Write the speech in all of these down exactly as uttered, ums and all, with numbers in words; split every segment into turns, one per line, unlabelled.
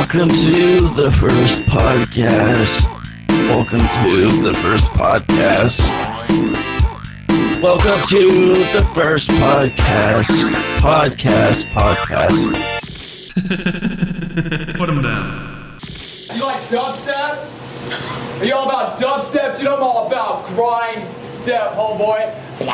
Welcome to the first podcast. Welcome to the first podcast. Welcome to the first podcast. Podcast, podcast.
Put him down.
You like dubstep? Are you all about dubstep? Dude, I'm all about grind step, homeboy.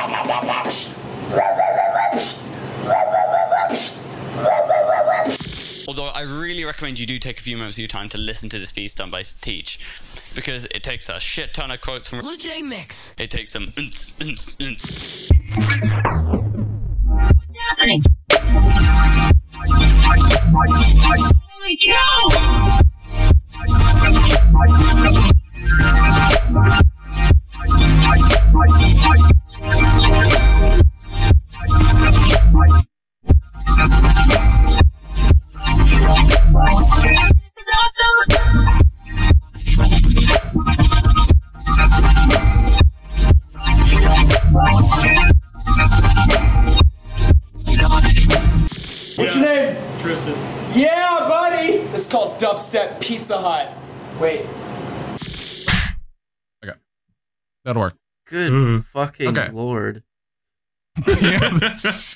Although I really recommend you do take a few moments of your time to listen to this piece done by Teach, because it takes a shit ton of quotes from
Blue Jay Mix.
It takes some unts, unts, unts.
What's happening? Holy cow! This is awesome!
What's your name?
Tristan.
Yeah, buddy! This is called Dubstep Pizza Hut. Wait.
Okay. That'll work.
Good
Mm-hmm.
fucking
Okay.
lord.
Yeah, this,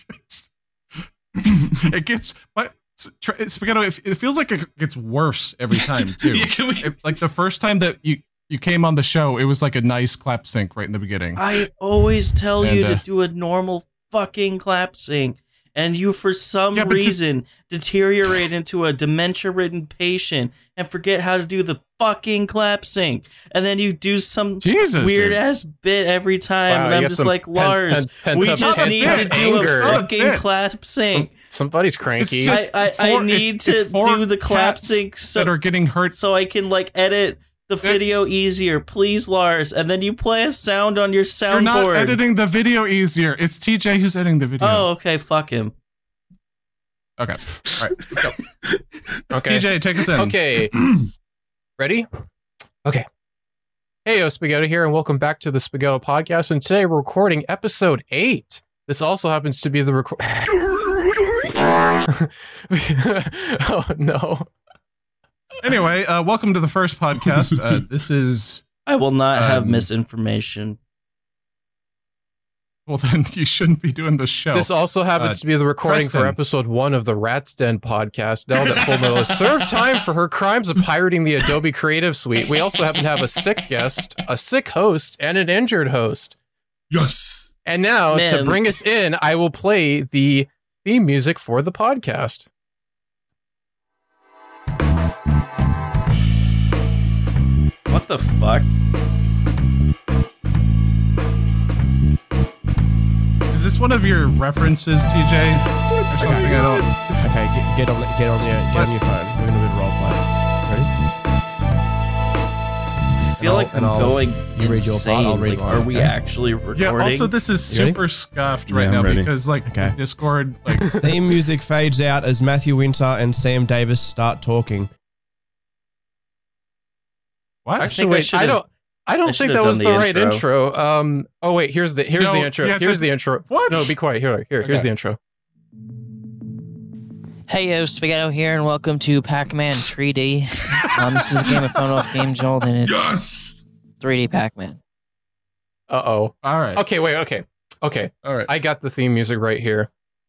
it gets, but Spaghetto, it, it feels like it gets worse every time too.
Yeah, can we-
It- like the first time that you you came on the show, it was like a nice clap sync right in the beginning.
I always tell
And,
you
uh,
to do a normal fucking clap sync, and you for some
Yeah, but to-
reason deteriorate into a dementia-ridden patient and forget how to do the fucking clap sync, and then you do some
Jesus,
weird
dude.
ass bit every time,
Wow,
and
you
I'm
got
just
some
like,
pen-
Lars,
pen- pent
we
up-
just
pent
need
up
to do
anger.
a fucking
It's
clap sync.
Some, somebody's cranky.
It's just
I, I, I
four-
need
it's-
to
it's four
do the clap
cats
sync so
that are getting hurt.
so I can like edit the video easier, please, Lars. And then you play a sound on your
You're not
soundboard.
editing the video easier. It's T J who's editing the video.
Oh, okay, fuck him.
Okay. All right. Let's go.
Okay.
T J, take us in.
Okay. Ready? Okay. Hey, yo, Spaghetto here, and welcome back to the Spaghetto Podcast. And today we're recording episode eight. This also happens to be the record. Oh, no.
Anyway, uh, welcome to the first podcast. Uh, this is
I will not have
Um,
misinformation.
well. Then you shouldn't be doing the show.
This also happens
Uh,
to be the recording for
Preston.
episode one of the Rat's Den podcast. Now that Full Metal has served time for her crimes of pirating the Adobe Creative Suite, we also happen to have a sick guest, a sick host, and an injured host.
Yes.
And now, to
Man.
bring us in, I will play the theme music for the podcast.
What the fuck?
Is this one of your references, T J? Or something I don't.
Okay, get, get on the, get on your get on your phone. We're gonna do a role play. Ready?
I feel
I'll-
like I'm
and I'll-
going
you read your part,
insane.
I'll read
Like,
mine,
are we
okay?
actually recording?
Yeah. Also, this is
You ready?
super scuffed right
Yeah,
now
I'm ready.
because, like,
Okay.
Discord, like,
Theme music fades out as Matthew Winter and Sam Davis start talking.
what?
Actually,
think I
wait, I,
should've-
don't. I don't
I
think
should've
that
done
was
the
the right
intro.
intro. Um. Oh wait, here's the here's
No,
the intro.
yeah,
here's
the-
the intro.
What?
No, be quiet. Here, here. Here's
Okay.
the intro.
Hey yo, Spaghetto here, and welcome to Pac-Man three D. Um, this is a game of phone off game, Joel, and it's
Yes.
three D Pac-Man.
Uh oh.
All right.
Okay. Wait. Okay. Okay.
All right.
I got the theme music right here.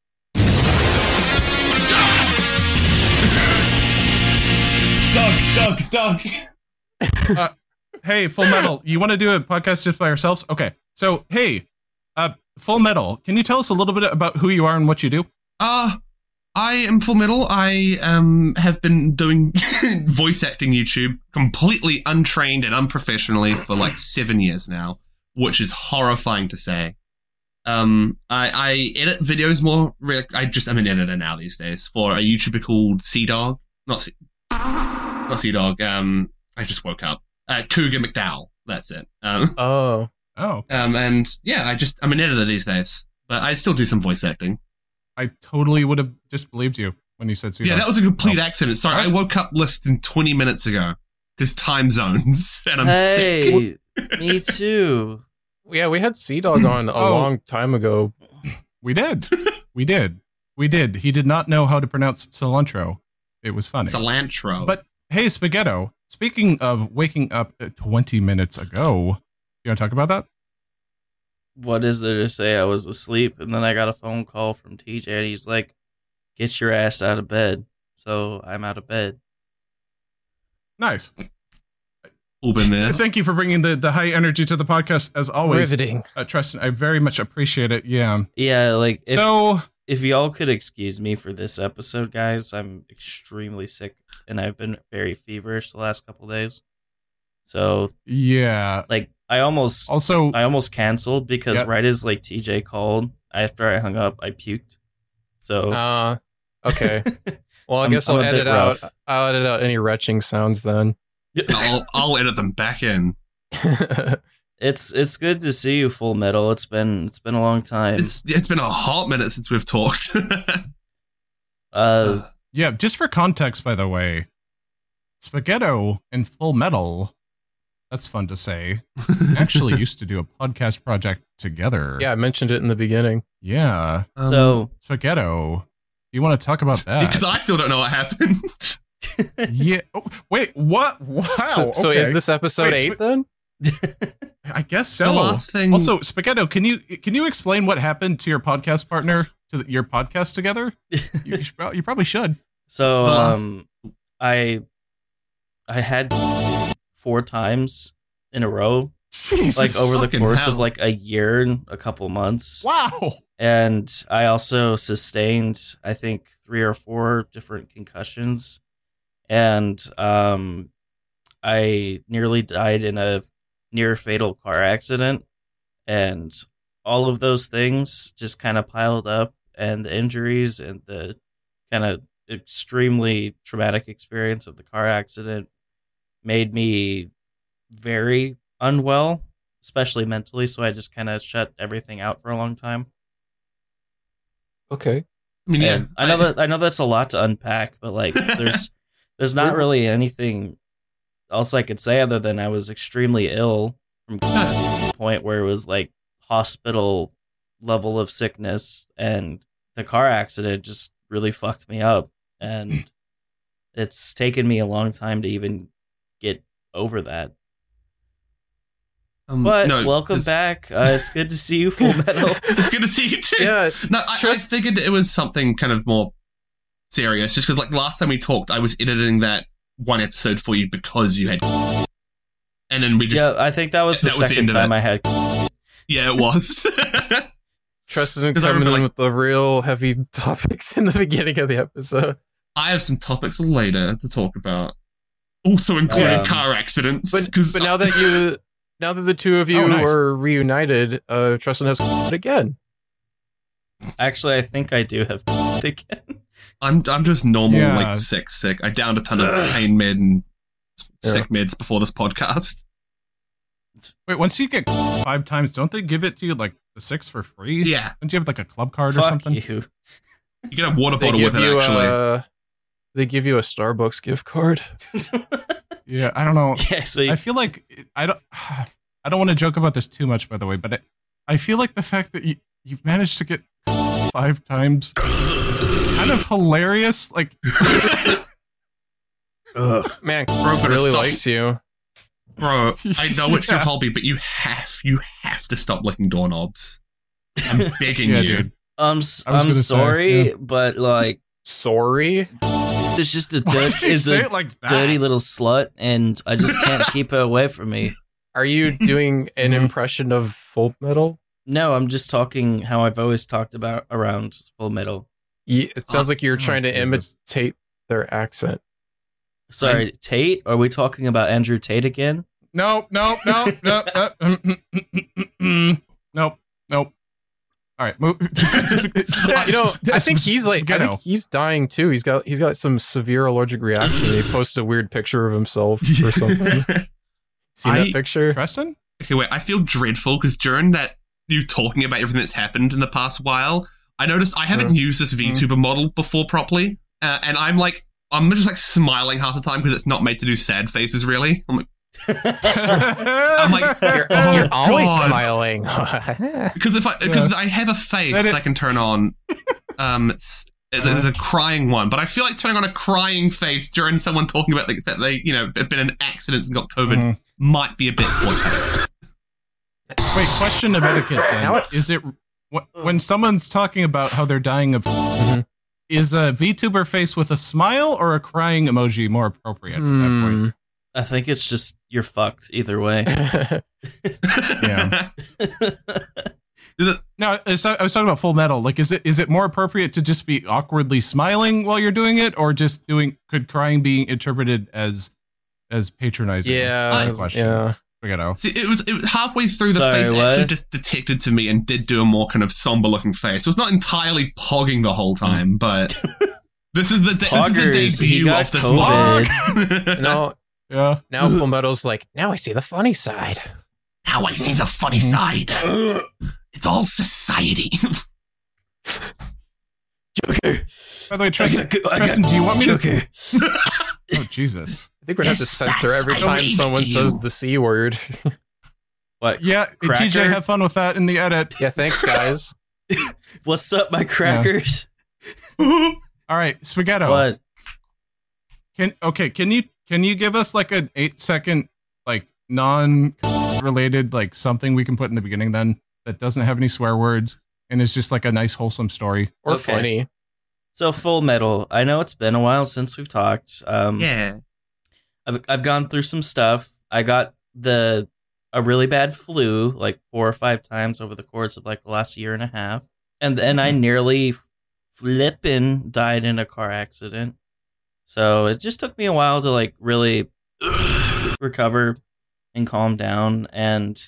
Doug, Doug, Doug.
uh, hey, Full Metal, you want to do a podcast just by yourselves? Okay. So, hey, uh, Full Metal, can you tell us a little bit about who you are and what you do?
Uh, I am Full Metal. I um have been doing voice acting YouTube completely untrained and unprofessionally for like seven years now, which is horrifying to say. Um, I, I edit videos more. Re- I just I'm an editor now these days for a YouTuber called Sea Dog, not Sea, not Sea Dog. Um, I just woke up. Uh, Cougar McDowell. That's it. Um,
Oh.
Oh,
um, and yeah, I just I'm an editor these days, but I still do some voice acting.
I totally would have just believed you when you said Sea
Yeah,
Dog.
that was a complete
Oh.
accident. Sorry, I
What?
woke up less than twenty minutes ago because time zones, and I'm sick.
Hey, me too.
Yeah, we had Sea Dog on a
Oh.
long time ago.
We did. We did. We did. He did not know how to pronounce cilantro. it was funny.
Cilantro.
But hey, Spaghetto, speaking of waking up twenty minutes ago, you want to talk about that?
What is there to say? I was asleep, and then I got a phone call from T J, and he's like, "Get your ass out of bed." So I'm out of bed.
Nice.
All been there.
Thank you for bringing the, the high energy to the podcast, as always.
Riveting.
Uh, Tristan, I very much appreciate it. Yeah.
Yeah, like, if,
So,
if y'all could excuse me for this episode, guys, I'm extremely sick, and I've been very feverish the last couple days. So,
yeah.
like, I almost
Also,
I almost canceled because
Yep.
right as like T J called, after I hung up, I puked. So,
Uh, okay. Well, I
I'm-
guess
I'm
I'll
a bit
edit out.
rough.
I'll edit out any retching sounds then.
I'll, I'll edit them back in.
it's it's good to see you, Full Metal. It's been it's been a long time.
It's it's been a hot minute since we've talked.
uh,
yeah, just for context, by the way, Spaghetto and Full Metal, that's fun to say, actually used to do a podcast project together.
Yeah, I mentioned it in the beginning.
Yeah.
Um,
so
Spaghetto, you want to talk about that?
because I still don't know what happened.
yeah. Oh, wait, what? Wow.
So, so
okay.
is this episode
Wait,
eight
Sp-
then?
I guess so.
The last thing.
Also, Spaghetto, can you can you explain what happened to your podcast partner, to the, your podcast together? You, should, prob- you probably should.
so
The last-
um, I I had four times in a row,
Jesus
like over the
fucking
course
hell.
of like a year and a couple months.
Wow.
And I also sustained, I think, three or four different concussions. And um, I nearly died in a near fatal car accident. And all of those things just kind of piled up. And the injuries and the kind of extremely traumatic experience of the car accident made me very unwell, especially mentally. So I just kind of shut everything out for a long time.
Okay.
I mean, yeah,
And I know that I know that's a lot to unpack, but like, there's there's not really anything else I could say other than I was extremely ill from the point where it was like hospital level of sickness, and the car accident just really fucked me up, and it's taken me a long time to even get over that.
Um,
But
no,
welcome
'cause-
back. Uh, it's good to see you, Full Metal.
It's good to see you too.
Yeah.
No, I, I
Trust-
figured it was something kind of more serious, just because like last time we talked, I was editing that one episode for you because you had, and then we just
Yeah, I think that was the
that was the
second
end of
time
it.
I had.
yeah, it was.
Tristan
'Cause I
coming
remember,
in
like-
with the real heavy topics in the beginning of the episode.
I have some topics later to talk about, also including
Um,
car accidents.
But
'cause
but now that you now that the two of you
Oh, nice.
are reunited, uh, Tristan has it again.
Actually, I think I do have again.
I'm I'm just normal,
Yeah.
like sick, sick. I downed a ton of pain med and sick meds before this podcast.
Wait, once you get five times, don't they give it to you like the six for free?
Yeah,
Don't you have like a club card or
Fuck
something?
you.
you get a water
They
bottle
give
with it.
you
Actually,
uh, they give you a Starbucks gift card.
Yeah, I don't know.
Yeah, so you,
I feel like I don't. I don't want to joke about this too much, by the way, but it, I feel like the fact that you you've managed to get five times is, is kind of hilarious. Like,
Man,
Bro, but
really
it's-
likes you.
bro, I know it's your
Yeah.
hobby, but you have you have to stop licking doorknobs. I'm begging
yeah,
you.
dude.
I'm s-
I was
I'm
gonna say,
sorry,
yeah.
but like
Sorry.
it's just a
Why
dirt,
did you
it's
say
a
it like that?
dirty little slut, and I just can't keep her away from me.
Are you doing an
Mhm.
impression of Full Metal?
No, I'm just talking how I've always talked about around Full Metal.
Ye- It sounds like you're trying to
Oh, Jesus.
imitate their accent.
Sorry, Tate. Are we talking about Andrew Tate again?
No, no, no, no, no, mm, mm, mm, mm, mm. nope, nope. All right, move.
You know, I think he's like, I think he's dying too. He's got he's got some severe allergic reaction. He posts a weird picture of himself or something. See
I-
that picture?
Preston.
Okay, wait. I feel dreadful because during that you talking about everything that's happened in the past while, I noticed I haven't
Uh,
used this VTuber model before properly, uh, and I'm like, I'm just like smiling half the time because it's not made to do sad faces. Really, I'm like, I'm like,
You're,
oh,
you're always
God.
smiling.
Because if I because I have a face
Let it-
that I can turn on, um, it's, There's a crying one, but I feel like turning on a crying face during someone talking about like, that they, you know, have been in accidents and got COVID
Mhm.
might be a bit poor taste.
Wait, question of etiquette then. Is it wh- when someone's talking about how they're dying of is a VTuber face with a smile or a crying emoji more appropriate at that point?
I think it's just you're fucked either way.
Yeah. No, I was I was talking about Full Metal. Like, is it is it more appropriate to just be awkwardly smiling while you're doing it, or just doing? Could crying be interpreted as as patronizing?
Yeah,
That's the question.
yeah.
Forget
See, it was it was halfway through the
Sorry,
face
what?
actually just detected to me and did do a more kind of somber looking face. It was not entirely pogging the whole time, but this is the de- this
Poggers,
is the
he
debut
got
of this
COVID.
mod.
No,
Yeah.
now Full Metal's like, now I see the funny side.
Now I see the funny side. It's all society.
By the way, Tristan, Tristan, do you want me to? Oh Jesus!
I think we're gonna have to
Yes,
censor
that's-
every
I
time
gave it
someone
to
says
you.
the C word.
What?
Yeah,
Cracker?
T J, have fun with that in the edit.
Yeah, thanks, guys.
What's up, my crackers?
All right, Spaghetto.
What?
Can okay? Can you can you give us like an eight second like non related like something we can put in the beginning then that doesn't have any swear words and is just like a nice wholesome story
Or
Okay.
funny.
So Full Metal. I know it's been a while since we've talked. Um,
Yeah.
I've I've gone through some stuff. I got the a really bad flu like four or five times over the course of like the last year and a half, and then I nearly flippin' died in a car accident. So it just took me a while to like really recover and calm down. And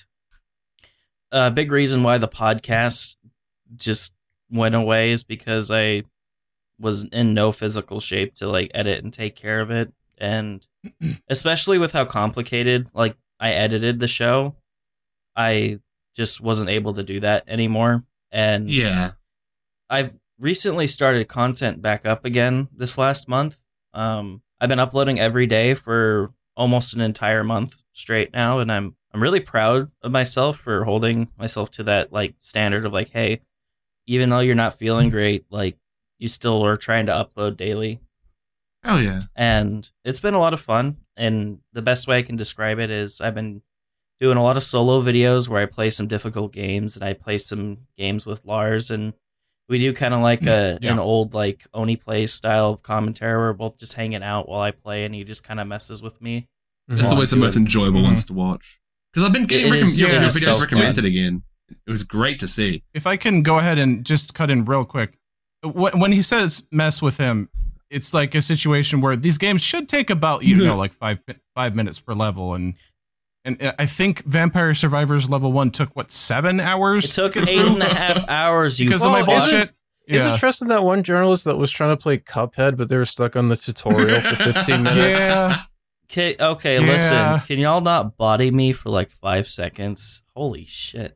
a big reason why the podcast just went away is because I was in no physical shape to like edit and take care of it. And especially with how complicated like I edited the show, I just wasn't able to do that anymore. And
Yeah.
I've recently started content back up again this last month. Um, I've been uploading every day for almost an entire month straight now, and I'm I'm really proud of myself for holding myself to that like standard of like, hey, even though you're not feeling great, like you still are trying to upload daily.
Oh yeah.
And it's been a lot of fun. And the best way I can describe it is I've been doing a lot of solo videos where I play some difficult games and I play some games with Lars, and we do kind of like a
Yeah.
an old like Oni play style of commentary where we're both just hanging out while I play and he just kind of messes with me.
It's
while
always the
I'm
most
doing-
enjoyable
Mhm.
ones to watch. Because I've been getting
It
recomm-
is-
getting
yeah,
your
it's
videos
so
recommended
fun.
again. It was great to see.
If I can go ahead and just cut in real quick, when when he says mess with him, it's like a situation where these games should take about you know like five five minutes per level, and and I think Vampire Survivors level one took what seven hours.
It took
to get
eight
through?
and a half hours. You
because of my
Well, is it-
bullshit.
Is
Yeah.
it Tristan, that one journalist that was trying to play Cuphead, but they were stuck on the tutorial for fifteen minutes?
Yeah.
Okay, okay,
Yeah.
listen. Can y'all not body me for like five seconds? Holy shit.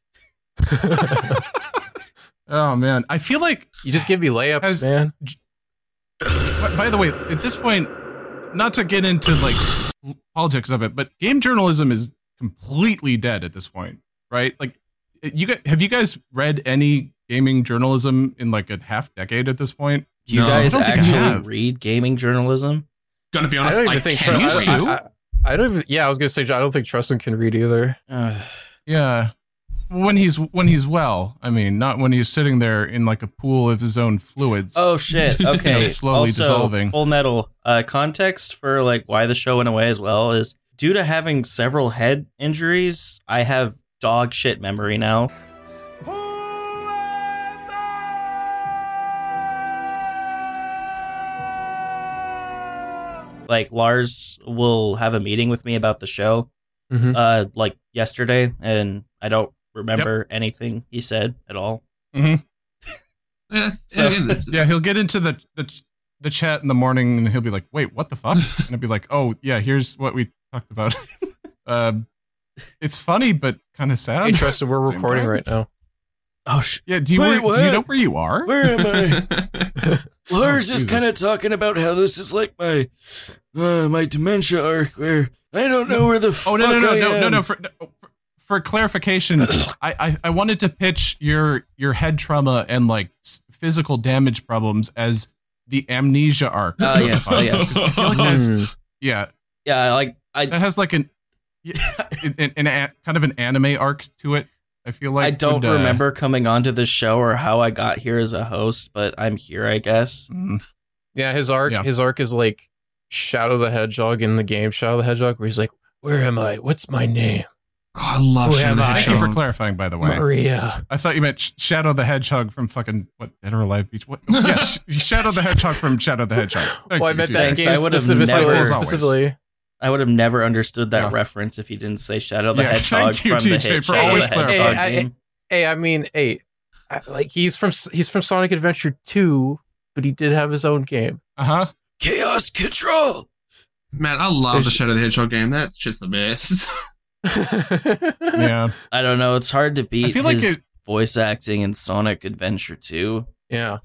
Oh man, I feel like.
You just give me layups,
Has-
man.
By by the way, at this point, not to get into like politics of it, but game journalism is completely dead at this point, right? Like, you guys, have you guys read any gaming journalism in like a half decade at this point?
Do you
No,
guys
I don't think I
actually
have.
read gaming journalism?
Gonna be
I
honest,
don't
I,
even think
can
Tr-
Tr-
read.
used to.
I, I, I don't even. Yeah, I was gonna say I don't think Tristan can read either.
Uh,
Yeah, when he's when he's well. I mean, not when he's sitting there in like a pool of his own fluids.
oh shit. Okay.
slowly
also,
dissolving.
Full Metal. Uh, context for like why the show went away as well is due to having several head injuries. I have dog shit memory now. Like Lars will have a meeting with me about the show,
Mhm.
uh, like yesterday, and I don't remember anything he said at all.
hmm
Yeah, that's-
So-
again, that's-
Yeah, he'll get into the, the the chat in the morning and he'll be like, "Wait, what the fuck?" And I'll be like, "Oh yeah, here's what we talked about." um, it's funny but kind of sad.
Hey, Tristan, we're
Same
recording
time.
right now.
Oh, sh-
Yeah, do you
Wait,
where- do
what?
you know where you are?
where am I? Lars
Oh,
is
Jesus.
kind of talking about how this is like my uh, my dementia arc where I don't know where the
Oh
fuck
no no no
I
no no
am.
no for, no, for for clarification, I, I I wanted to pitch your your head trauma and like s- physical damage problems as the Amnesia arc.
Oh, yes, oh, yes.
I feel like that's
Mm.
yeah.
Yeah, like I
That has like an, an, an, an a, kind of an anime arc to it. I feel like
I don't
would, uh,
remember coming onto the show or how I got here as a host, but I'm here, I guess.
mm,
Yeah, his arc
Yeah.
his arc is like Shadow the Hedgehog in the game Shadow the Hedgehog, where he's like, "Where am I? What's my name?
Oh, I love
Who
Shadow
am
the
I?
Thank you
Hedgehog.
for clarifying, by the way.
Maria."
I thought you meant Sh- Shadow the Hedgehog from fucking what Dead or Alive Beach. What? Yes, Shadow the Hedgehog from Shadow the Hedgehog. Thank
Well, I
you,
meant
T J.
that
Thanks,
game
I would've
specifically.
never-
As always.
specifically.
I would have never understood that
Yeah.
reference if he didn't say Shadow the
Yeah,
Hedgehog
thank you,
from
T
the
J,
hit
for
Shadow
always
the Hedgehog
clarifying. Hey, I-
game.
Hey, I mean, hey, I- like he's from he's from Sonic Adventure two, but he did have his own game.
Uh huh.
Chaos Control!
Man, I love
There's-
the Shadow the Hedgehog game. That shit's the best.
Yeah.
I don't know, it's hard to beat
I feel like
his
it-
voice acting in Sonic Adventure two.
Yeah.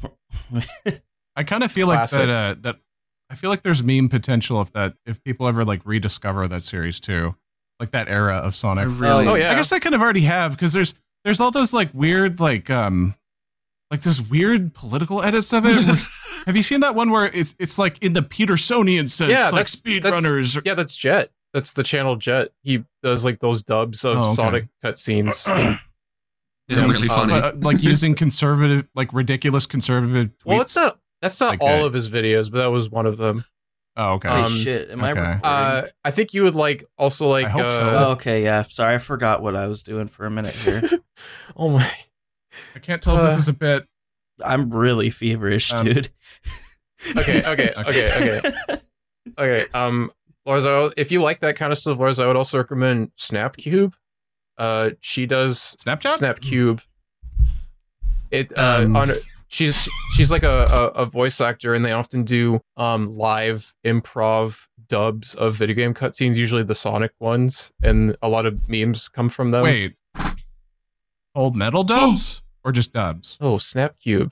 I kind of feel
Classic.
like that. Uh, that I feel like there's meme potential if that if people ever like rediscover that series too, like that era of Sonic.
I really.
Oh, yeah.
I guess they kind of already have because there's there's all those like weird like um like there's weird political edits of it. where- have you seen that one where it's it's like in the Petersonian sense,
Yeah,
like
that's- that's-
speedrunners?
Yeah, that's Jet. That's the channel Jet. He does like those dubs of
Oh, okay.
Sonic cutscenes.
Yeah, really
um,
funny.
Uh, like using conservative, like ridiculous conservative tweets.
well, it's not. That's not
Like,
all
uh,
of his videos, but that was one of them.
Oh, okay.
Wait,
Um,
shit, am I
okay.
recording?
Uh, I think you would like also like.
I hope
uh,
so.
oh, okay, yeah. Sorry, I forgot what I was doing for a minute here.
oh my!
I can't tell if this
uh,
is a bit.
I'm really feverish,
Um,
dude.
Okay, okay, okay, okay, okay. Um, Lars, I- if you like that kind of stuff, Lars, I would also recommend Snapcube. Uh, she does
Snapchat?
Snapcube. It uh,
Um,
on she's she's like a, a a voice actor, and they often do um live improv dubs of video game cutscenes, usually the Sonic ones, and a lot of memes come from them.
Wait. Old metal dubs or just dubs?
Oh, Snapcube.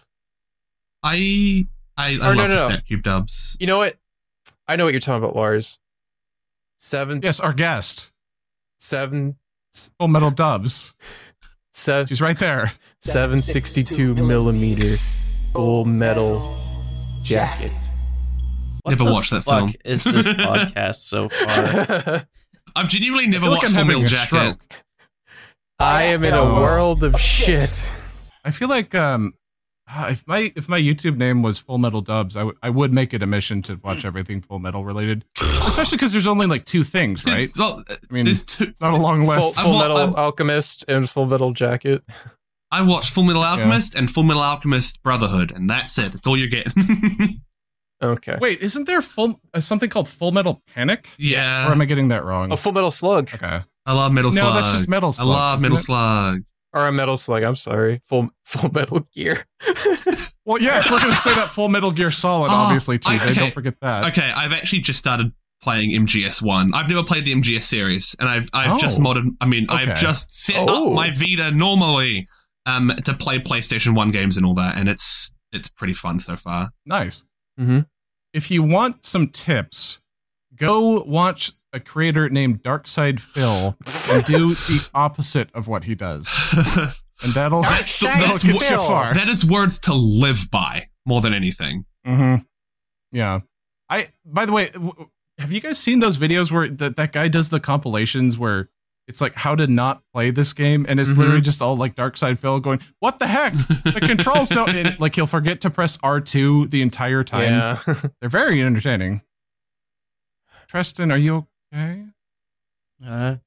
I I, I
Or
love
no,
the
no, no.
Snapcube dubs.
You know what? I know what you're talking about, Lars. Seven,
Yes, our guest.
seven,
Full metal dubs.
seven,
She's right there.
seven sixty-two millimeter full metal jacket.
What
Never
the
watched that
fuck
film.
is this podcast so far?
I've genuinely
I
never
feel like
watched
I'm
Full
having
Metal
a
Jacket.
stroke.
I am in a
Oh.
world of shit.
I feel like um, uh, if my if my YouTube name was Full Metal Dubs, I would I would make it a mission to watch everything Full Metal related, especially because there's only like two things, right?
It's- well,
I mean,
there's two.
it's not a long
Full,
list.
full
wa-
Metal
I've-
Alchemist and Full Metal Jacket.
I watched Full Metal Alchemist and Full Metal Alchemist Brotherhood, and that's it. That's all you get.
Okay.
Wait, isn't there full uh, something called Full Metal Panic?
Yeah.
Or am I getting that wrong?
A Full Metal Slug.
Okay.
I love Metal
No,
Slug.
that's just Metal Slug,
I love
isn't
Metal
it?
Slug.
Or a Metal Slug, I'm sorry. Full Full Metal Gear.
Well, yeah, if we're gonna say that Full Metal Gear Solid,
Oh,
obviously, T J,
I- okay.
don't forget that.
Okay, I've actually just started playing M G S one. I've never played the M G S series, and I've I've
Oh.
just modded. I mean, I've
Okay.
just set
Oh.
up my Vita normally um to play PlayStation one games and all that, and it's it's pretty fun so far.
Nice.
Mm-hmm.
If you want some tips, go watch a creator named Darkside Phil and do the opposite of what he does, and that'll
That's the-
that'll
that's
get
what-
you far.
That is words to live by more than anything.
Mm-hmm. Yeah. I. By the way, w- have you guys seen those videos where that that guy does the compilations where it's like how to not play this game, and it's
Mhm.
literally just all like Darkside Phil going, "What the heck? The controls don't." And, like he'll forget to press R two the entire time.
Yeah.
They're very entertaining. Tristan, are you okay?
Uh,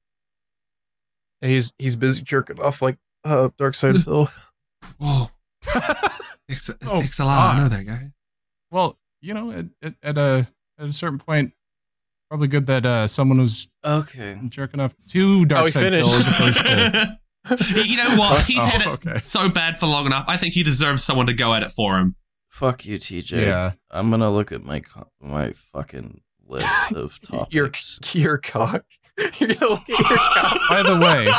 he's he's busy jerking off like uh Darkside Phil.
Whoa. It's, it's
Oh,
X L R, I know
God.
that guy.
Well, you know, at, at, at a at a certain point, probably good that uh, someone was
okay.
jerking off to
Oh, he
Darkside
finished.
Phil as opposed to.
You know what? He's
Oh,
had it
okay.
so bad for long enough. I think he deserves someone to go at it for him.
Fuck you, T J.
Yeah.
I'm gonna look at my co- my fucking list of
Your
topics.
your cock. You're gonna look at your cock.
By the way,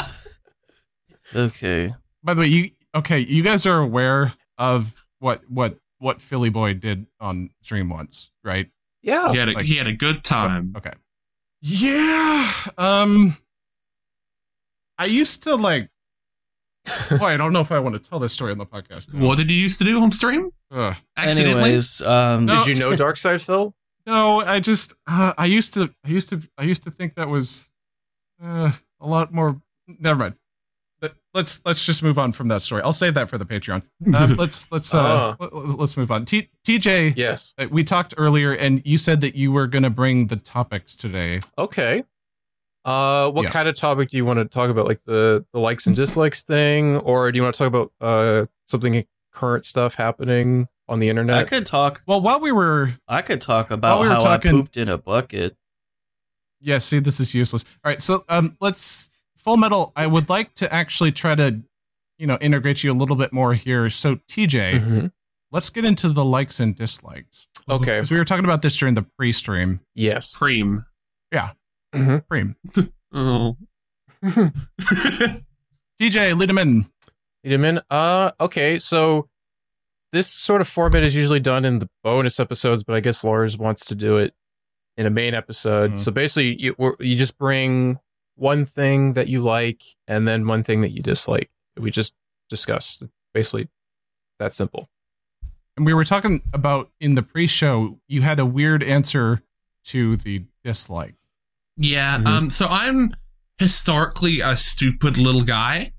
Okay.
by the way, you okay? You guys are aware of what what what Philly Boy did on stream once, right?
Yeah.
He had a,
like-
he had a good time.
Okay. Yeah. Um. I used to like Boy, I don't know if I want to tell this story on the podcast.
What did you used to do on stream?
Ugh.
Accidentally?
Anyways, um,
No.
Did you know Darkside, Phil?
No, I just uh, I used to I used to I used to think that was uh, a lot more. Never mind. But let's let's just move on from that story. I'll save that for the Patreon. Uh, let's let's uh,
Oh.
let, let's move on. T- TJ,
Yes.
uh, we talked earlier, and you said that you were going to bring the topics today.
Okay. Uh, what
Yeah.
kind of topic do you want to talk about? Like the, the likes and dislikes thing? Or do you want to talk about uh something current stuff happening on the internet?
I could talk.
Well, while we were
I could talk about
we were
how
talking-
I pooped in a bucket.
Yeah, see, this is useless. All right, so um, let's Full Metal. I would like to actually try to, you know, integrate you a little bit more here. So, T J,
Mhm.
let's get into the likes and dislikes.
Okay.
Because we were talking about this during the pre-stream.
Yes.
Cream.
Yeah,
Mhm.
Preem.
Oh.
T J, lead him in.
Lead him in. Uh, okay, so this sort of format is usually done in the bonus episodes, but I guess Lars wants to do it in a main episode.
Mhm.
So basically, you we're- you just bring one thing that you like and then one thing that you dislike. We just discussed. Basically, that simple.
And we were talking about in the pre-show, you had a weird answer to the dislike.
Yeah,
Mhm.
um, so I'm historically a stupid little guy.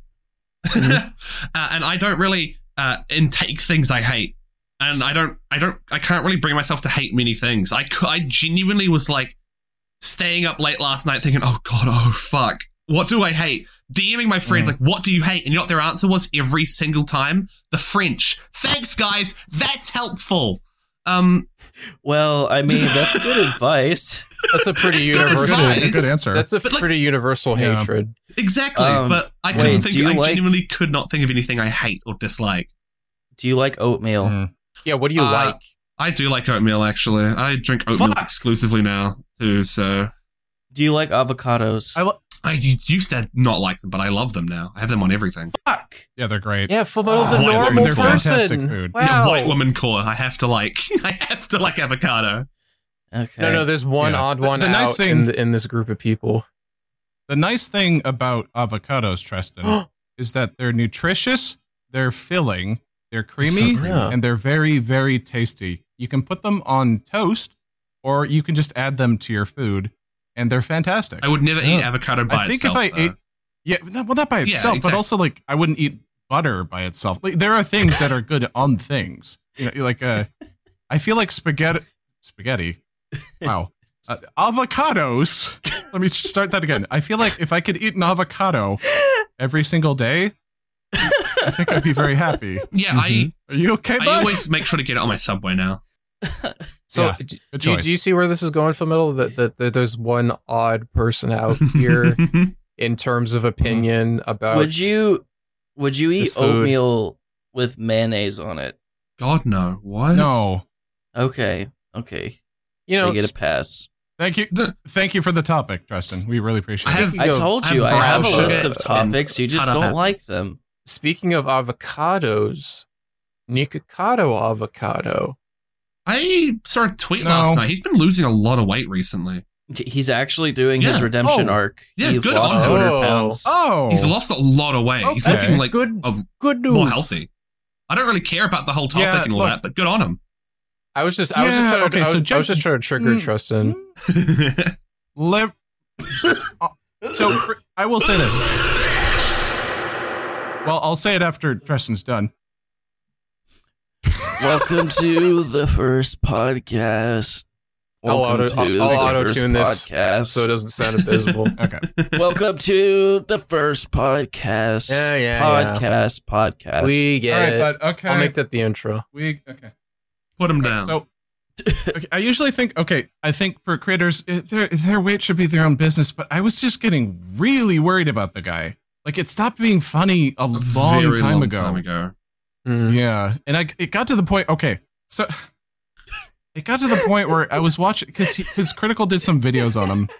uh, and I don't really uh, intake things I hate. And I don't, I don't, I can't really bring myself to hate many things. I, cou- I genuinely was like staying up late last night thinking, oh God, oh fuck. What do I hate? DMing my friends, like, what do you hate? And you know what their answer was every single time? The French. Thanks, guys. That's helpful. Um,
Well, I mean, that's good advice.
That's a pretty
It's good
universal.
advice.
A good answer.
That's a
But, like-
pretty universal
Yeah.
hatred.
exactly.
Um,
but I
wait,
couldn't think,
do you
I
like-
genuinely could not think of anything I hate or dislike.
Do you like oatmeal?
Mhm.
Yeah. What do you
Uh,
like?
I do like oatmeal, actually. I drink oatmeal
Fuck.
exclusively now, too, so...
Do you like avocados?
I lo-
I used to not like them, but I love them now. I have them on everything.
Fuck.
yeah, they're great.
Yeah, Full Metal's a
Oh, they're-
normal
they're
person.
fantastic food.
Wow.
White woman core. I have to like. I have to like avocado.
Okay.
No, no, there's one
Yeah.
odd
The-
one
the
out
nice thing-
in, the, in this group of people.
The nice thing about avocados, Tristan, is that they're nutritious, they're filling, they're creamy,
creamy. Yeah.
and they're very, very tasty. You can put them on toast, or you can just add them to your food, and they're fantastic.
I would never eat
Yeah.
avocado by
I think
itself.
if I
though.
ate, yeah, no, well, not by
Yeah,
itself, but
exactly.
also like I wouldn't eat butter by itself. Like there are things that are good on things. You know, like uh, I feel like spaghetti. Spaghetti. Wow. Uh, avocados. Let me just start that again. I feel like if I could eat an avocado every single day, I think I'd be very happy.
yeah, I
Are you okay,
I
bud?
always make sure to get it on my Subway now.
So,
Yeah,
d-
good
do, you,
choice.
do you see where this is going, Full Metal? That, that, that there's one odd person out here in terms of opinion about.
Would you would you eat
this food.
oatmeal with mayonnaise on it?
God no. What?
No.
Okay. Okay.
You know,
I get a pass.
Thank you.
The-
Thank you for the topic, Tristan. We really appreciate
I
it.
have-
Speaking
I
of-
told
I
you
have
I have a
brown
list
sugar
of topics. You just
cut up
don't
apples.
like them.
speaking of avocados, Nikocado avocado.
I saw a tweet
No.
last night. He's been losing a lot of weight recently.
He's actually doing his
Yeah.
redemption
Oh.
arc.
Yeah,
He's
good
lost
on him.
two hundred
Oh.
pounds.
Oh.
He's lost a lot of weight. He's
Okay.
looking like
Good-
a,
Good news.
more healthy. I don't really care about the whole topic
Yeah,
and all
look.
that, but good on him.
I was just, I was
Yeah,
just trying
okay,
to, I
so
was, I
Jen-
was just trying to trigger
Mm.
Tristan.
Let, so for- I will say this. Well, I'll say it after Tristan's done.
Welcome to the first podcast.
I'll
Welcome
auto,
to
I'll,
the
I'll
first
auto-tune this
podcast.
so it doesn't sound abysmal.
Okay.
Welcome to the first podcast.
Yeah, yeah,
podcast, podcast.
We get
All right,
it.
but okay.
I'll make that the intro.
We okay.
Put him down.
So okay, I usually think okay. I think for creators, eh, their their weight should be their own business. But I was just getting really worried about the guy. Like it stopped being funny a,
a
long
very
time
long
ago.
time ago.
Mm.
Yeah, and I it got to the point. Okay, so it got to the point where I was watching because because Critical did some videos on him.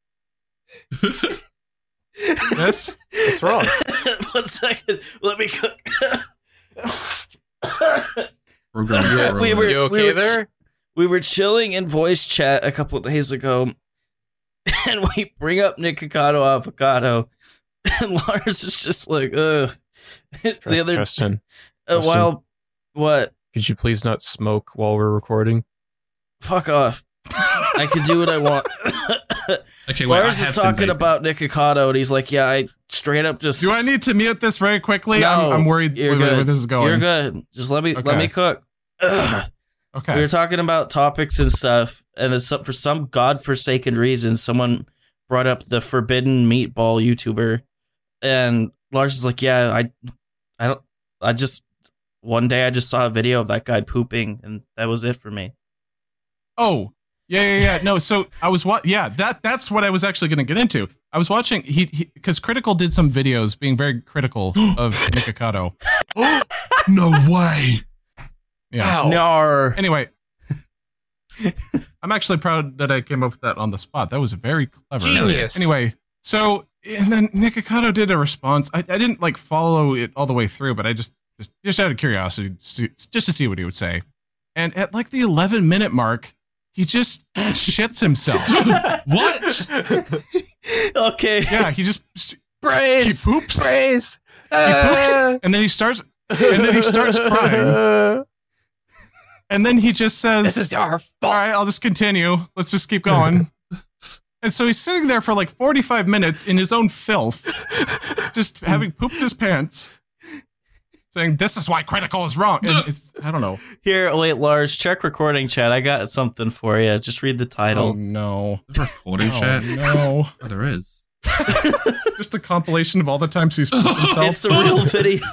Yes,
What's wrong?
One second. Let me cook.
We're going
Yeah,
for
we
it.
were-
you okay
we were-
there?
We were chilling in voice chat a couple of days ago, and we bring up Nikocado avocado, and Lars is just like, ugh. the other
Justin,
uh,
Justin.
while what?
Could you please not smoke while we're recording?
Fuck off. I can do what I want.
Okay, wait,
Lars
I
is
have been
talking
vaping.
about Nikocado, and he's like, "Yeah, I straight up just."
Do I need to mute this very quickly?
No,
I'm, I'm worried
you're
where,
good.
where this is going.
You're good. Just let me let
Okay.
me cook. Ugh.
Okay.
We were talking about topics and stuff, and it's some, for some godforsaken reason, someone brought up the forbidden meatball YouTuber, and Lars is like, "Yeah, I, I don't, I just one day I just saw a video of that guy pooping, and that was it for me."
Oh, yeah, yeah, yeah. No, so I was what? Yeah, that that's what I was actually going to get into. I was watching he because Critical did some videos being very critical of Nikocado.
No way.
Yeah.
Wow.
No.
Anyway, I'm actually proud that I came up with that on the spot. That was very clever.
Genius.
Anyway, so and then Nikocado did a response. I, I didn't like follow it all the way through, but I just just, just out of curiosity, just just to see what he would say. And at like the eleven minute mark, he just shits himself.
What?
Okay.
Yeah, he just
Praise.
he poops.
Praise.
He poops, and then he starts, and then he starts crying, and then he just says,
This is our
"All
fault.
right, I'll just continue. Let's just keep going." And so he's sitting there for like forty-five minutes in his own filth, just having pooped his pants, saying, "This is why Critical is wrong." And it's, I don't know.
Here, wait, Lars, check recording chat. I got something for you. Just read the
Oh
title.
no!
Recording
Oh
chat?
no!
Oh, there is.
Just a compilation of all the times he's pooped himself.
It's a real video.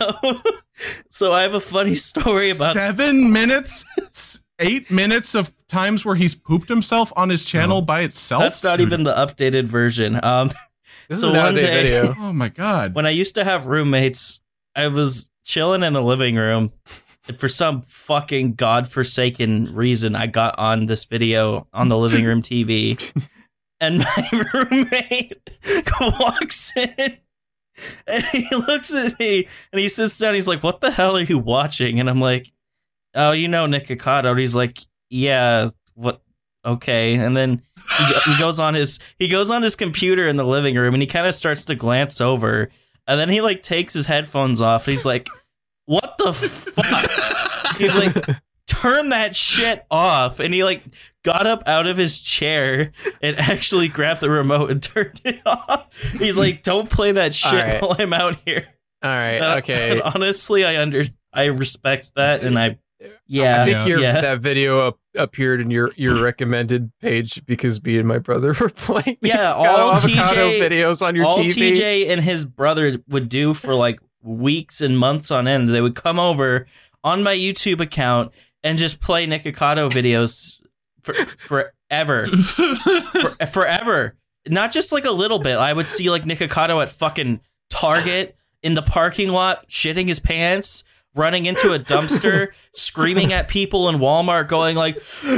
So I have a funny story about
seven minutes, s- eight minutes of times where he's pooped himself on his channel by itself.
That's not even the updated version. Um,
This
so
is an
one
out-of-date
day-
video.
Oh my god!
when I used to have roommates, I was chilling in the living room. And for some fucking godforsaken reason, I got on this video on the living room T V. And my roommate walks in and he looks at me and he sits down. He's like, "What the hell are you watching?" And I'm like, "Oh, you know Nikocado." And he's like, "Yeah, what? Okay." And then he, he goes on his he goes on his computer in the living room and he kind of starts to glance over. And then he like takes his headphones off and he's like, "What the fuck?" He's like, "Turn that shit off." And he like got up out of his chair and actually grabbed the remote and turned it off. He's like, "Don't play that shit
All right.
while I'm out here."
All right.
And-
Okay.
and honestly, I under I respect that, and I yeah
I think
Yeah.
your,
yeah.
that video up, appeared in your, your recommended page because me and my brother were playing
Yeah,
Avocado
all
avocado
T J
videos on your
all
T V.
T J and his brother would do for like weeks and months on end. They would come over on my YouTube account and just play Nikocado videos for forever, for, forever. Not just like a little bit. I would see like Nikocado at fucking Target in the parking lot, shitting his pants, running into a dumpster, screaming at people in Walmart, going like,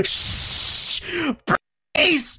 "Shh, please."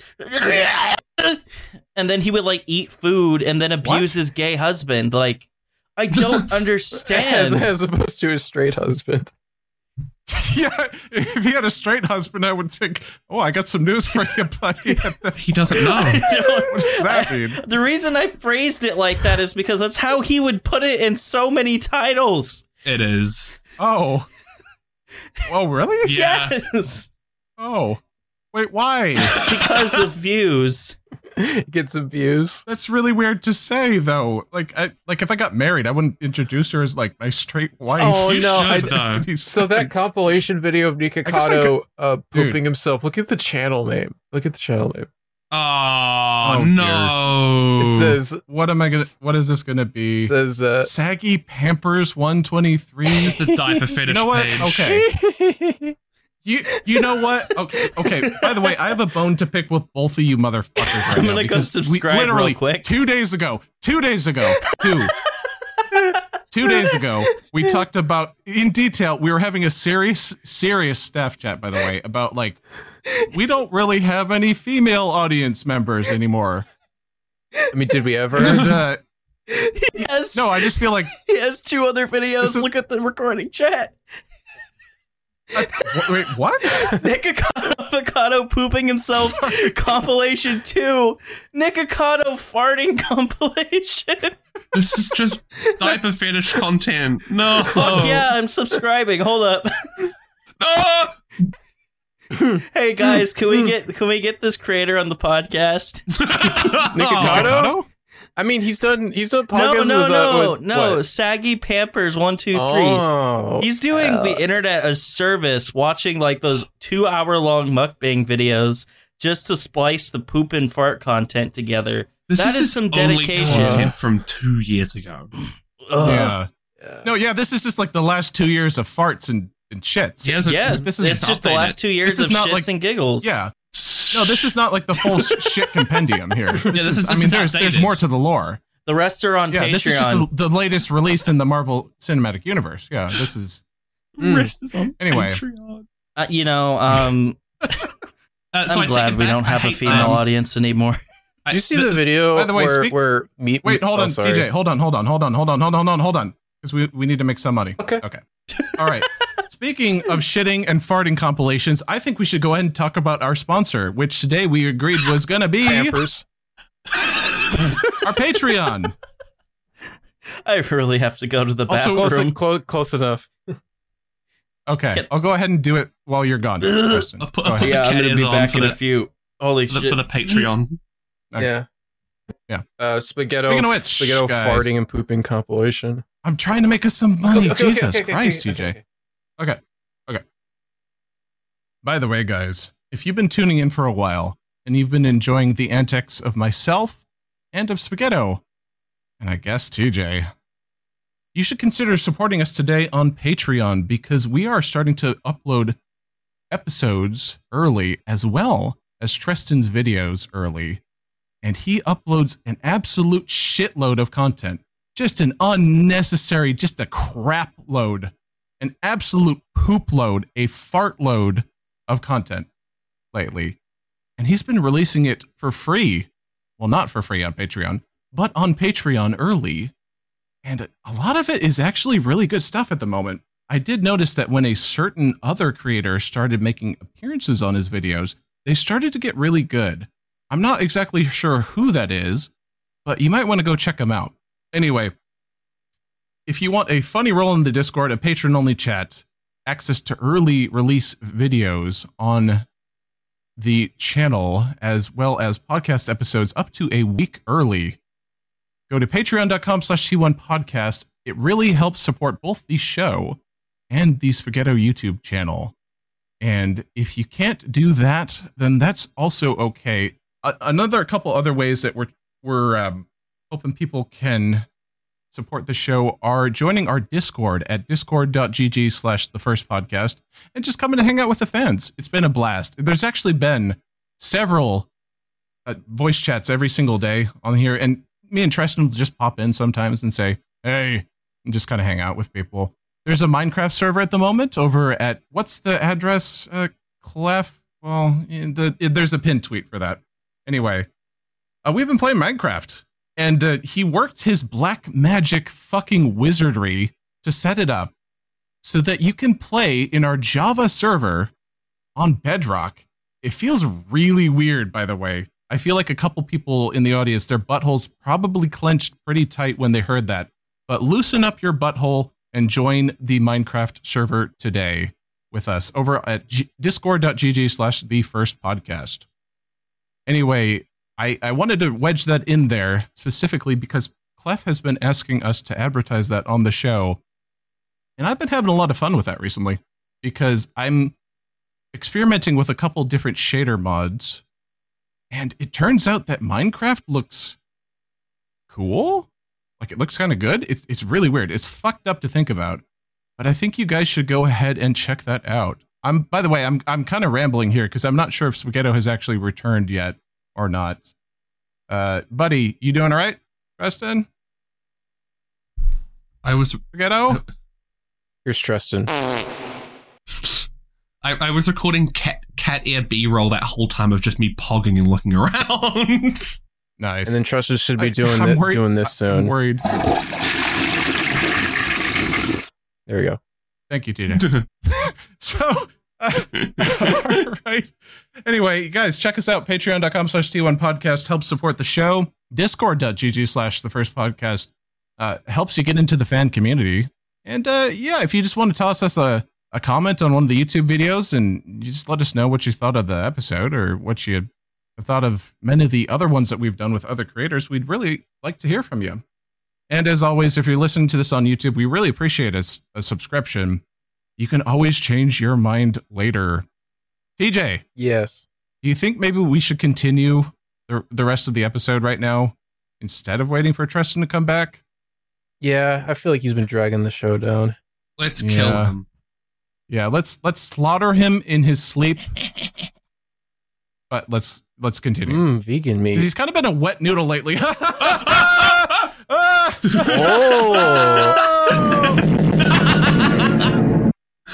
And then he would like eat food and then abuse his gay husband. Like, I don't
as,
understand.
as opposed to his straight husband.
Yeah, if he had a straight husband, I would think, "Oh, I got some news for you, buddy."
He doesn't know.
I don't-
What does that mean?
The reason I phrased it like that is because that's how he would put it in so many titles.
It is.
Oh, oh, really?
Yeah.
Yes,
Oh, wait, why?
because of views.
Get some views.
That's really weird to say, though. Like, I like if I got married, I wouldn't introduce her as like my straight wife.
Oh,
You
no,
should,
I-
though.
These
So that
things.
compilation video of
guess I
Nikocado uh,
Dude.
pooping himself. Look at the channel name. Look at the channel name.
Oh,
Oh,
no.
It says
What am I gonna? What is this gonna be?
it says uh,
Saggy Pampers one twenty-three.
the diaper fetish
You know what?
page.
Okay. You you know what? Okay, okay. By the way, I have a bone to pick with both of you motherfuckers right
I'm
now.
gonna go
because we-
subscribe real
literally
quick.
Two days ago, two days ago, two, two days ago, we talked about in detail. We were having a serious, serious staff chat, by the way, about like we don't really have any female audience members anymore.
I mean, did we ever?
And, uh,
Yes.
no, I just feel like
He has two other videos.
This is-
Look at the recording chat.
Uh, wait, what?
Nikocado pooping himself compilation two. Nikocado farting compilation.
This is just diaper fetish content. No.
Fuck yeah, I'm subscribing. Hold up.
No.
Hey guys, can we get can we get this creator on the podcast?
Nikocado? I mean, he's done he's done
No,
podcasts
no,
with,
no,
uh, with
no.
what?
Saggy Pampers one two three.
Oh,
He's doing
uh,
the internet a service, watching like those two hour long mukbang videos just to splice the poop and fart content together.
This
That
is,
is some
his only
dedication.
content from two years ago.
Ugh.
Yeah. No, yeah, this is just like the last two years of farts and, and shits.
Yeah,
Yeah,
this is
it's just the last two years
This
of
is not
shits
like-
and giggles.
Yeah. No, this is not like the full shit compendium here. This,
this
is,
is-
I
this
mean,
is
there's there's
outdated.
more to the lore.
The rest are on
Yeah,
Patreon.
this is just the, the latest release in the Marvel Cinematic Universe. Yeah, this is.
The rest is on
Anyway.
Patreon.
Uh, you know, um,
Uh, so I
I'm
take
glad
it
we
back.
don't
I
have a
hate
female
this.
audience anymore.
Did you see the video
By the way,
where,
speak-
where meat?
Wait, hold
oh,
on,
sorry.
D J. Hold on, hold on, hold on, hold on, hold on, hold on, hold on. Because we, we need to make some money.
Okay.
Okay. All right. Speaking of shitting and farting compilations, I think we should go ahead and talk about our sponsor, which today we agreed was going to be
Pampers.
our Patreon.
I really have to go to the
Also,
Close,
bathroom.
close, close enough.
Okay, I'll go ahead and do it while you're gone, Kristen.
I'll put,
Go
I'll
ahead.
put
yeah,
the
I'm
cat
gonna
ears
be
on
back
for
in
the,
a few. Holy
for the,
shit!
for the Patreon.
Okay.
Yeah.
Yeah.
Uh, spaghetto,
Speaking of which,
spaghetto
guys.
farting and pooping compilation.
I'm trying to make us some money.
Okay, okay,
Jesus
okay, okay,
Christ,
okay,
T J.
okay.
Okay. Okay. By the way, guys, if you've been tuning in for a while and you've been enjoying the antics of myself and of Spaghetto, and I guess T J, you should consider supporting us today on Patreon because we are starting to upload episodes early as well as Tristan's videos early. And he uploads an absolute shitload of content. Just an unnecessary, just a crap load, an absolute poop load, a fart load of content lately. And he's been releasing it for free. Well, not for free on Patreon, but on Patreon early. And a lot of it is actually really good stuff at the moment. I did notice that when a certain other creator started making appearances on his videos, they started to get really good. I'm not exactly sure who that is, but you might want to go check them out. Anyway, if you want a funny role in the Discord, a patron-only chat, access to early release videos on the channel, as well as podcast episodes up to a week early, go to patreon.com slash T1 podcast. It really helps support both the show and the Spaghetto YouTube channel. And if you can't do that, then that's also okay. A- another couple other ways that we're we're um, hoping people can support the show are joining our Discord at discord.gg slash the first podcast and just coming to hang out with the fans. It's been a blast. There's actually been several uh, voice chats every single day on here, and me and Tristan will just pop in sometimes and say, hey, and just kind of hang out with people. There's a Minecraft server at the moment over at, what's the address, uh, Clef? Well, the, there's a pinned tweet for that. Anyway, uh, we've been playing Minecraft, and uh, he worked his black magic fucking wizardry to set it up so that you can play in our Java server on Bedrock. It feels really weird, by the way. I feel like a couple people in the audience, their buttholes probably clenched pretty tight when they heard that. But loosen up your butthole and join the Minecraft server today with us over at g- discord.gg slash the first podcast. Anyway, I, I wanted to wedge that in there specifically because Clef has been asking us to advertise that on the show. And I've been having a lot of fun with that recently because I'm experimenting with a couple different shader mods. And it turns out that Minecraft looks cool. Like it looks kind of good. It's it's really weird. It's fucked up to think about. But I think you guys should go ahead and check that out. I'm, by the way, I'm I'm kind of rambling here because I'm not sure if Spaghetto has actually returned yet or not. Uh, buddy, you doing all right, Preston?
I was
Spaghetto.
Here's Tristan.
I, I was recording cat cat ear B-roll that whole time of just me pogging and looking around.
Nice.
And then Tristan should be
I-
doing
I'm
thi-
worried-
doing this soon.
I'm worried.
There you go.
Thank you, T J. So, uh, all right. Anyway, guys, check us out. Patreon.com slash T1 podcast helps support the show. Discord.gg slash the first podcast uh, helps you get into the fan community. And uh, yeah, if you just want to toss us a, a comment on one of the YouTube videos and you just let us know what you thought of the episode or what you thought of many of the other ones that we've done with other creators, we'd really like to hear from you. And as always, if you're listening to this on YouTube, we really appreciate a, a subscription. You can always change your mind later. T J.
Yes.
Do you think maybe we should continue the, the rest of the episode right now instead of waiting for Tristan to come back?
Yeah, I feel like he's been dragging the show down.
Let's
Yeah.
kill him.
Yeah, let's let's slaughter him in his sleep. But let's let's continue.
Mmm, vegan meat.
He's kind of been a wet noodle lately.
Oh.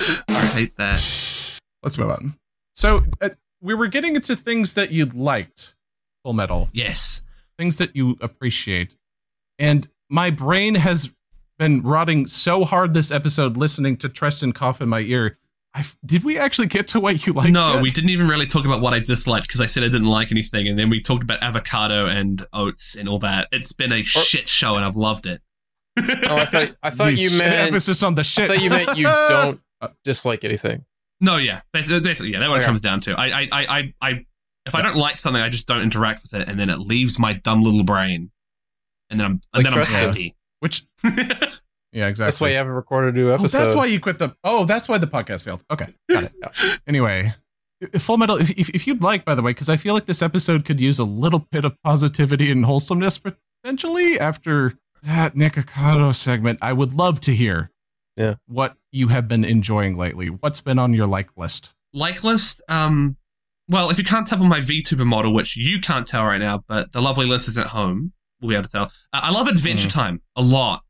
I hate that.
Let's move on. So uh, we were getting into things that you liked, Full Metal.
Yes.
Things that you appreciate. And my brain has been rotting so hard this episode listening to Tristan cough in my ear. I, did we actually get to what you liked?
No,
yet?
we didn't even really talk about what I disliked because I said I didn't like anything, and then we talked about avocado and oats and all that. It's been a shit show, and I've loved it.
Oh, I thought I thought
You
you meant
emphasis on the shit.
I thought you meant you don't dislike anything.
No, yeah, basically, basically yeah, that's what
Okay.
it comes down to. I, I, I, I, I if I don't like something, I just don't interact with it, and then it leaves my dumb little brain, and then I'm, and
Like
then I'm
Tristan.
happy.
Which, yeah, exactly.
That's why you haven't recorded a new
Oh,
episode.
that's why you quit the. Oh, that's why the podcast failed. Okay, got it. Anyway, Full Metal. If, if if you'd like, by the way, because I feel like this episode could use a little bit of positivity and wholesomeness potentially after that Nikocado segment. I would love to hear.
Yeah.
What you have been enjoying lately. What's been on your like list?
Like list, um, well, if you can't tell by my VTuber model, which you can't tell right now, but the lovely list is at home, we'll be able to tell. Uh, I love Adventure
Mm.
Time a lot.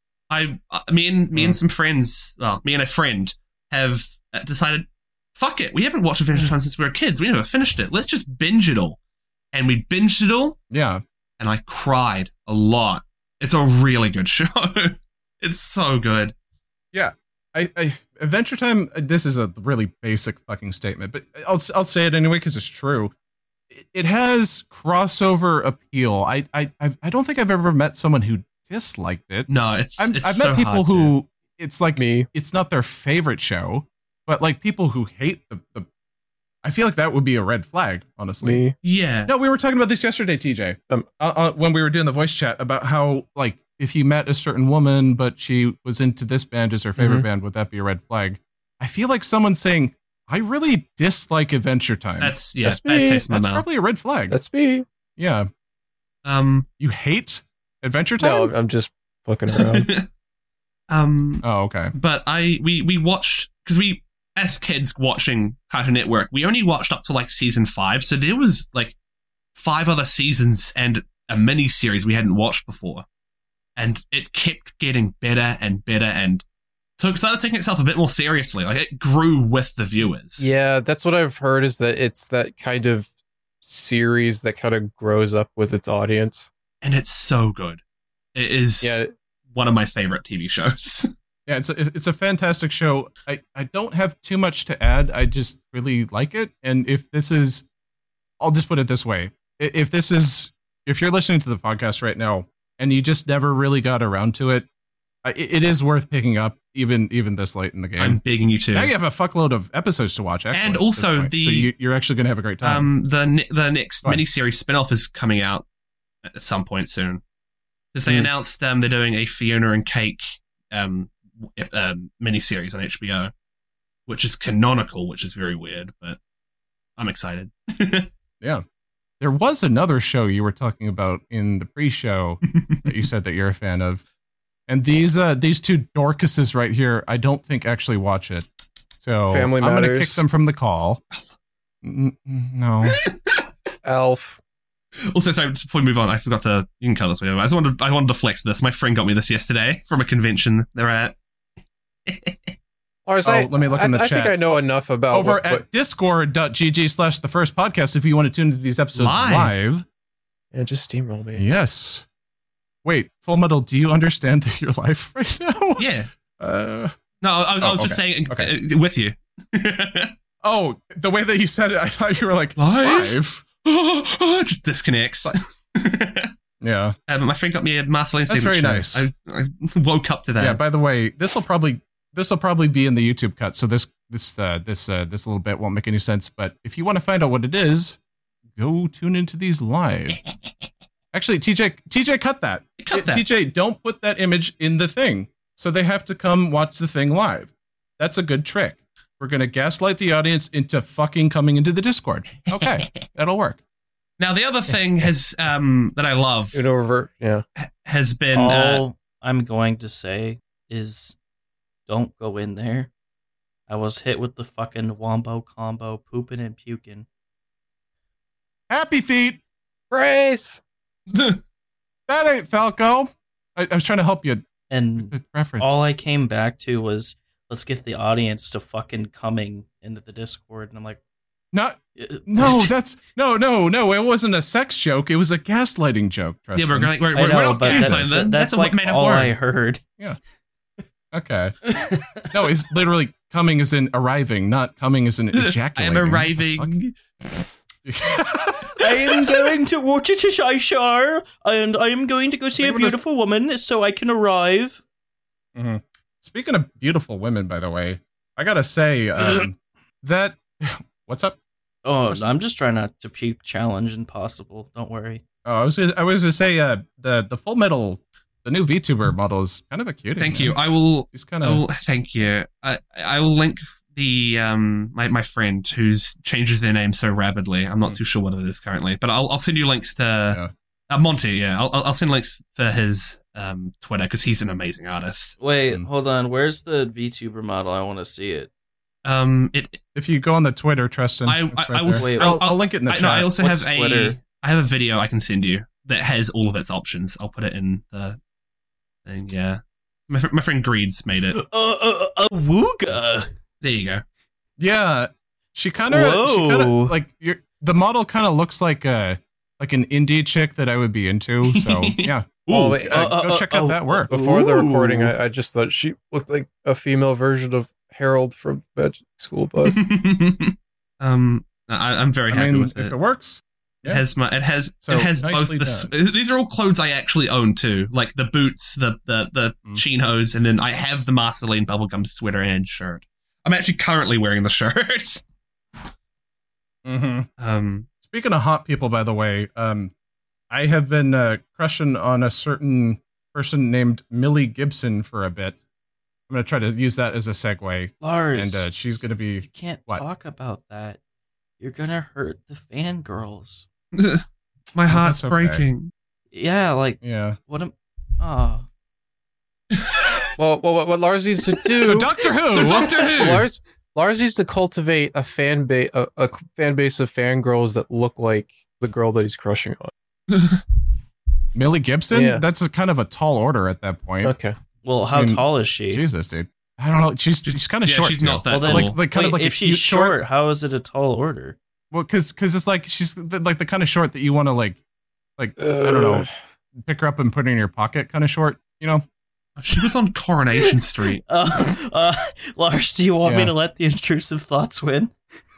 I, uh, me and me and some friends, well, me and a friend have uh, decided, fuck it, we haven't watched Adventure Time since we were kids. We never finished it. Let's just binge it all, and we binged it all.
Yeah,
and I cried a lot. It's a really good show. It's so good.
Yeah. I, I Adventure Time. This is a really basic fucking statement, but I'll I'll say it anyway because it's true. It, it has crossover appeal. I I I've, I don't think I've ever met someone who disliked it.
No, it's.
I'm,
it's
I've
so
met people
hard
who
to-
it's like
me.
It's not their favorite show, but like people who hate the. the I feel like that would be a red flag, honestly.
Me.
Yeah.
No, we were talking about this yesterday, T J,
Um,
uh, uh, when we were doing the voice chat about how like if you met a certain woman but she was into this band as her favorite
Mhm.
band, would that be a red flag? I feel like someone saying, "I really dislike Adventure Time."
That's yeah.
That's
Bad
me.
taste in my
That's
mouth.
probably a red flag.
That's me.
yeah.
Um.
You hate Adventure Time?
No, I'm just fucking around.
um.
Oh, okay.
But I we we watched because we as kids watching Cartoon Network, we only watched up to like season five, so there was like five other seasons and a mini series we hadn't watched before, and it kept getting better and better and took started taking itself a bit more seriously. Like it grew with the viewers.
Yeah, that's what I've heard is that it's that kind of series that kind of grows up with its audience.
And it's so good. It is
Yeah.
one of my favorite T V shows.
Yeah, it's a, it's a fantastic show. I, I don't have too much to add. I just really like it. And if this is, I'll just put it this way. I- If this is, if you're listening to the podcast right now and you just never really got around to it, I- it, it is worth picking up even even this late in the game.
I'm begging you to.
Now you have a fuckload of episodes to watch, actually,
And
at this
also
point.
the-
so you, you're actually going to have a great time.
Um, the ne- the next
Go on.
miniseries spin-off is coming out at some point soon. Because they
Hmm.
announced um, they're doing a Fiona and Cake um, w- um, miniseries on H B O, which is canonical, which is very weird, but I'm excited.
Yeah. There was another show you were talking about in the pre-show that you said that you're a fan of. And these uh, these two Dorcases right here, I don't think actually watch it. So
Family
I'm going to
Matters.
kick them from the call. N- n- no.
Elf.
Also, sorry, just before we move on, I forgot to. You can cut this video. I just wanted, I wanted to flex this. My friend got me this yesterday from a convention they're at.
Or is
Oh,
I,
let me look in
I,
the
I think
chat.
I know enough about
Over
what,
at
what-
discord.gg slash the first podcast if you want to tune into these episodes
Live.
live.
yeah, just steamroll me.
Yes. Wait, Full Metal, do you understand your life right now?
Yeah.
Uh,
No, I, I was, I
Oh,
was just
okay.
saying
Okay.
uh, with you.
Oh, the way that you said it, I thought you were like
Live?
live.
Just disconnects.
Yeah.
Um, my friend got me a Marceline
That's very
signature.
nice.
I, I woke up to that.
Yeah. By the way, this will probably this will probably be in the YouTube cut, so this this uh, this uh, this little bit won't make any sense. But if you want to find out what it is, go tune into these live. Actually, T J, T J, cut that.
Cut that.
T J, don't put that image in the thing, so they have to come watch the thing live. That's a good trick. We're gonna gaslight the audience into fucking coming into the Discord. Okay, that'll work.
Now the other thing has um that I love
You know, revert. Yeah.
has been
All
uh,
I'm going to say is don't go in there. I was hit with the fucking wombo combo, pooping and puking.
Happy feet.
Grace.
That ain't Falco. I, I was trying to help you.
And
The reference.
all I came back to was, let's get the audience to fucking coming into the Discord. And I'm like,
Not. No, that's no, no, no. It wasn't a sex joke. It was a gaslighting joke. Trust
yeah, we're
me.
going. We're,
I
we're,
know,
we're not
but
gaslighting
that's,
them.
that's
That's a
like
made up
all
word.
I heard.
Okay. No, it's literally coming as in arriving, not coming as in
I
ejaculating.
am arriving.
I am going to watch it Cheshire, and I am going to go see
Think
a
we're gonna-
beautiful woman so I can arrive.
Mhm. Speaking of beautiful women, by the way, I gotta say um, that. What's up?
Oh, I'm just trying not to puke challenge impossible. Don't worry.
Oh, I was gonna, I was gonna say uh, the the Full Metal, the new VTuber model is kind of a cutie.
Thank
man.
you. I will.
He's kind
I
of.
will thank you. I I will link the um my, my friend who's changes their name so rapidly. I'm not too sure what it is currently, but I'll I'll send you links to
Yeah.
uh, Monty. Yeah, I'll I'll I'll send links for his um Twitter because he's an amazing artist.
Wait,
Mm.
hold on. Where's the VTuber model? I want to see it.
Um, it
If you go on the Twitter, Tristan,
I
it's
I,
right
I was
there.
Wait,
I'll, I'll link it in the
I,
chat.
no, I also
What's
have a
Twitter?
I have a video I can send you that has all of its options. I'll put it in the thing. Yeah, my fr- my friend Greed's made it.
Uh, uh, uh, Wooga.
There you go.
Yeah, she kind of, she kind
Whoa.
of like you're, the model kind of looks like a like an indie chick that I would be into. So yeah,
Well,
uh,
they-
uh,
go
uh,
check out
uh,
that work.
Before the
Ooh.
recording, I, I just thought she looked like a female version of Harold from Magic School Bus.
um, I, I'm very
I
happy
mean,
with
if
it.
it works,
It
yeah.
has my. It has.
So,
it has both.
nicely
The, s- these are all clothes I actually own too, like the boots, the the the
Mm.
chinos, and then I have the Marceline bubblegum sweater and shirt. I'm actually currently wearing the shirt.
Mm-hmm.
um,
Speaking of hot people, by the way, um, I have been uh, crushing on a certain person named Millie Gibson for a bit. I'm gonna try to use that as a segue,
Lars,
and uh, she's gonna
you
be.
can't
what?
talk about that. You're gonna hurt the fangirls.
my heart's
that's okay.
breaking.
Yeah, like
Yeah.
what am? Oh,
well, well, what, what Lars needs to do,
So Doctor Who.
Doctor Who.
Lars, Lars needs to cultivate a fan base, a, a fan base of fangirls that look like the girl that he's crushing on.
Millie Gibson.
Yeah.
That's a kind of a tall order at that point.
Okay.
well, how
I mean,
tall is she?
Jesus, dude. I don't know. She's she's kind of
Yeah,
short.
she's
too.
not that
well, then,
tall.
Like, like kind
wait,
of like
if
a
she's
cute
short, how is it a tall order?
Well, because because it's like she's the, like the kind of short that you want to like like I don't know, pick her up and put her in your pocket. Kind of short, you know.
She was on Coronation Street.
Uh, uh, Lars, do you want me
Yeah.
to let the intrusive thoughts win?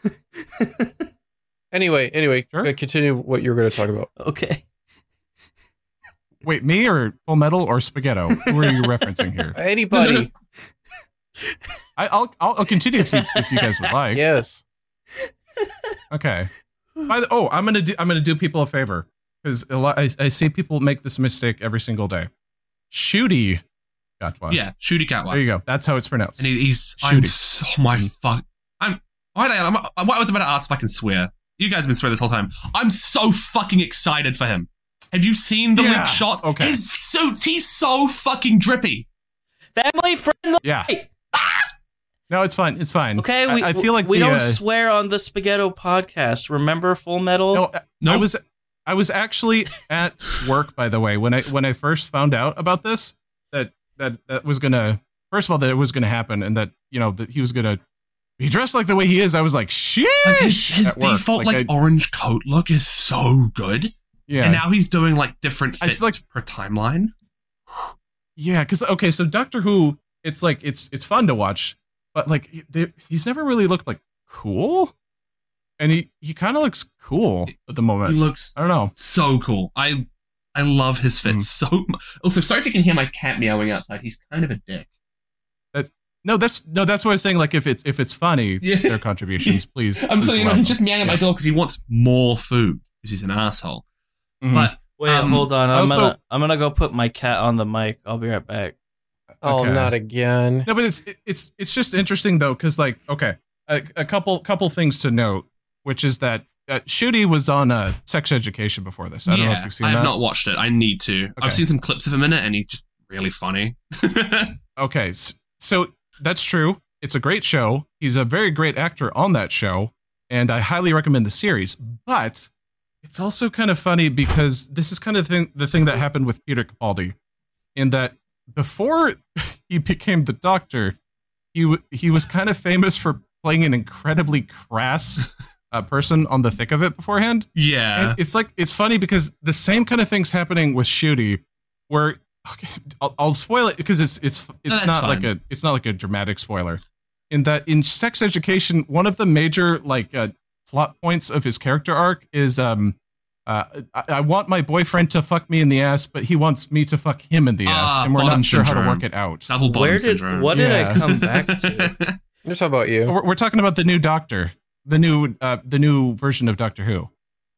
Anyway, anyway,
Sure.
uh, continue what you were going to talk about.
Okay.
Wait, me or Full Metal or Spaghetto? Who are you referencing here?
Anybody?
I, I'll, I'll I'll continue if you if you guys would like.
Yes.
Okay. By the, oh, I'm gonna do I'm gonna do people a favor because a lot I, I see people make this mistake every single day. Shooty Gatwa.
Yeah, Shooty Catwa.
There you go. That's how it's pronounced.
And he, he's I'm
Shooty.
so my fuck. I'm. Why did I? I'm, I was about to ask if I can swear. You guys have been swearing this whole time. I'm so fucking excited for him. Have you seen the
Yeah,
leaked shot?
okay.
His suits. He's so fucking drippy.
Family friendly.
Yeah. No, it's fine. It's fine.
Okay, we,
I, I feel like
we
the,
don't
uh,
swear on the Spaghetto podcast. Remember Full Metal?
No, I
Nope.
was I was actually at work, by the way, when I when I first found out about this, that that that was gonna first of all that it was gonna happen, and that you know that he was gonna be dressed like the way he is. I was like, shit.
Like his, his
at work.
default like,
I-
orange coat look is so good.
yeah,
And now he's doing like different
I
fits
see, like-
per timeline.
yeah, because okay, so Doctor Who, it's like it's it's fun to watch, but like they, he's never really looked like cool, and he he kind of looks cool at the moment.
He looks
I don't know
so cool. I I love his fit
Mm.
so much. Also, sorry if you can hear my cat meowing outside. He's kind of a dick.
that. No, that's no, that's what I was saying. Like if it's if it's funny,
Yeah.
their contributions, please.
I'm
please
telling you,
allow
he's
them.
just meowing at my door because he wants more food because he's an asshole.
Mhm.
But
Wait,
Um,
hold on. I'm
also-
gonna I'm gonna go put my cat on the mic. I'll be right back.
Oh,
Okay.
not again.
No, but it's it's it's just interesting though, because like okay, a, a couple couple things to note, which is that uh, Shooty was on uh, Sex Education before this. I don't know if you've seen
I have
that.
not watched it. I need to.
Okay.
I've seen some clips of him in it, and he's just really funny.
Okay, s- so that's true. It's a great show. He's a very great actor on that show, and I highly recommend the series. But it's also kind of funny because this is kind of the thing, the thing that happened with Peter Capaldi, in that before he became the Doctor, he w- he was kind of famous for playing an incredibly crass uh, person on the thick of it beforehand.
yeah.
And it's like it's funny because the same kind of thing's happening with Shooty, where okay, I'll, I'll spoil it because it's it's it's
that's
not
fine.
like a it's not like a dramatic spoiler. In that in Sex Education, one of the major like uh, plot points of his character arc is um uh I, I want my boyfriend to fuck me in the ass, but he wants me to fuck him in the ass,
Ah,
and we're
bottom
not sure how to
syndrome.
work it out.
Double bottom
Where did
syndrome.
what did
Yeah.
I come back to?
Just how about you?
We're, we're talking about the new Doctor, the new uh the new version of Doctor Who.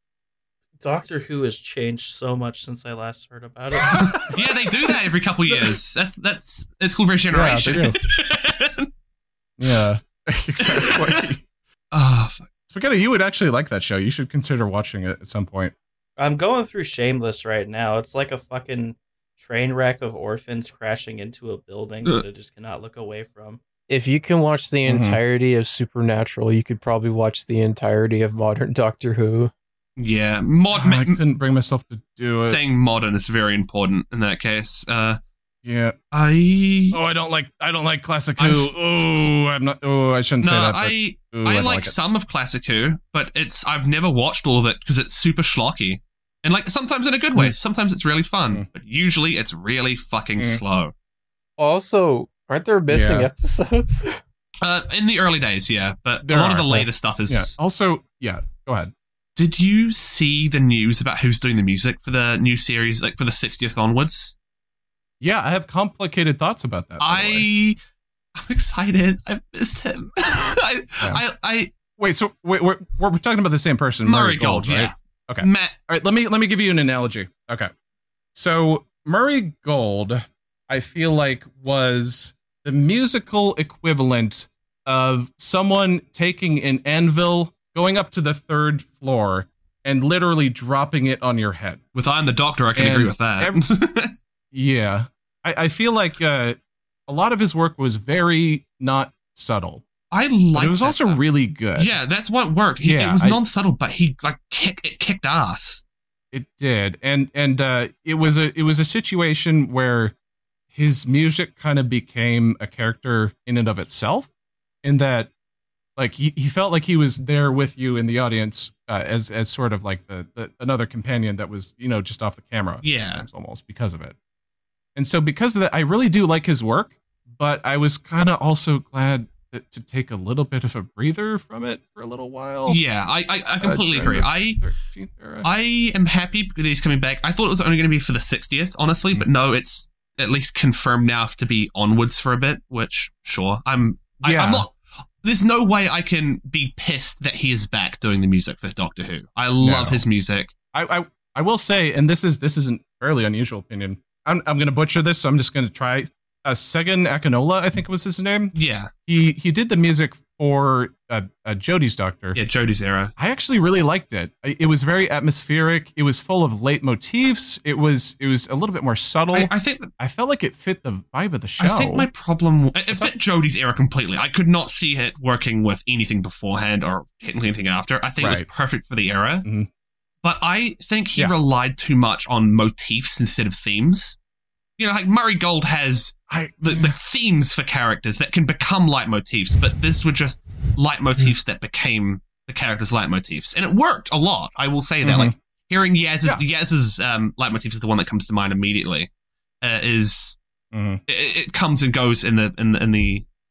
Doctor Who has changed so much since I last heard about it.
Yeah, they do that every couple years. That's that's it's called regeneration.
Yeah, they Yeah, exactly.
Oh, fuck.
Spaghetti, you would actually like that show. You should consider watching it at some point.
I'm going through Shameless right now. It's like a fucking train wreck of orphans crashing into a building that I just cannot look away from.
If you can watch the
Mhm.
entirety of Supernatural, you could probably watch the entirety of modern Doctor Who.
Yeah, mod.
I couldn't bring myself to do it.
saying modern is very important in that case. Uh,
Yeah.
I
Oh, I don't like. I don't like classic
I've-
Who. Oh, I'm not. Oh, I shouldn't
no,
say that. But,
I
ooh,
I
don't
like
it.
some of classic Who, but it's I've never watched all of it because it's super schlocky. And like sometimes in a good way,
Mm.
sometimes it's really fun,
Mm.
but usually it's really fucking
Mm.
slow.
Also, aren't there missing
Yeah.
episodes?
Uh, in the early days, yeah, but
There
a lot of
are,
the
but-
later stuff is.
Yeah. Also, yeah. Go ahead.
Did you see the news about who's doing the music for the new series, like for the sixtieth onwards?
Yeah, I have complicated thoughts about that. by the way.
I, I'm excited. I missed him. I,
Yeah.
I, I,
Wait. So wait, we're we're talking about the same person,
Murray Gold,
right?
yeah.
Okay.
Matt,
All right, let me let me give you an analogy. Okay. So Murray Gold, I feel like was the musical equivalent of someone taking an anvil, going up to the third floor, and literally dropping it on your head.
with I'm the Doctor, I can
And
agree with that.
Yeah. I, I feel like uh, a lot of his work was very not subtle.
I
But
like.
it was
that,
also
though.
really good.
Yeah, that's what worked. He,
Yeah,
it was
I-
non-subtle, but he like kick, it kicked ass.
It did, and and uh, it was a it was a situation where his music kind of became a character in and of itself, in that like he, he felt like he was there with you in the audience uh, as as sort of like the, the another companion that was, you know, just off the camera.
Yeah.
sometimes almost because of it. And so because of that, I really do like his work, but I was kind of also glad that, to take a little bit of a breather from it for a little while.
Yeah, I, I, I completely
Uh,
agree.
during
I,
the thirteenth era.
I am happy because he's coming back. I thought it was only going to be for the sixtieth, honestly, but no, it's at least confirmed now to be onwards for a bit. Which, sure, I'm. I,
Yeah.
I'm not. There's no way I can be pissed that he is back doing the music for Doctor Who. I love
No.
his music.
I, I I will say, and this is this is a fairly unusual opinion. I'm I'm gonna butcher this, so I'm just gonna try. Uh, Segan Akinola, I think was his name.
Yeah,
He he did the music for uh, uh, Jodie's Doctor.
yeah, Jodie's era.
I actually really liked it. I- It was very atmospheric. It was full of leitmotifs. It was it was a little bit more subtle.
I,
I,
I think.
felt like it fit the vibe of the show.
I think my problem. It fit Jodie's era completely. I could not see it working with anything beforehand or anything after. I think it was
Right.
perfect for the era.
Mhm.
But I think he
Yeah.
relied too much on motifs instead of themes. You know, like Murray Gold has
I
the, the themes for characters that can become leitmotifs, but this were just leitmotifs that became the characters' leitmotifs. And it worked a lot. I will say that.
Mhm.
Like, hearing Yaz's,
Yeah.
Yaz's um, leitmotif is the one that comes to mind immediately. Uh, is
Mhm.
it, it comes and goes in the in the, in the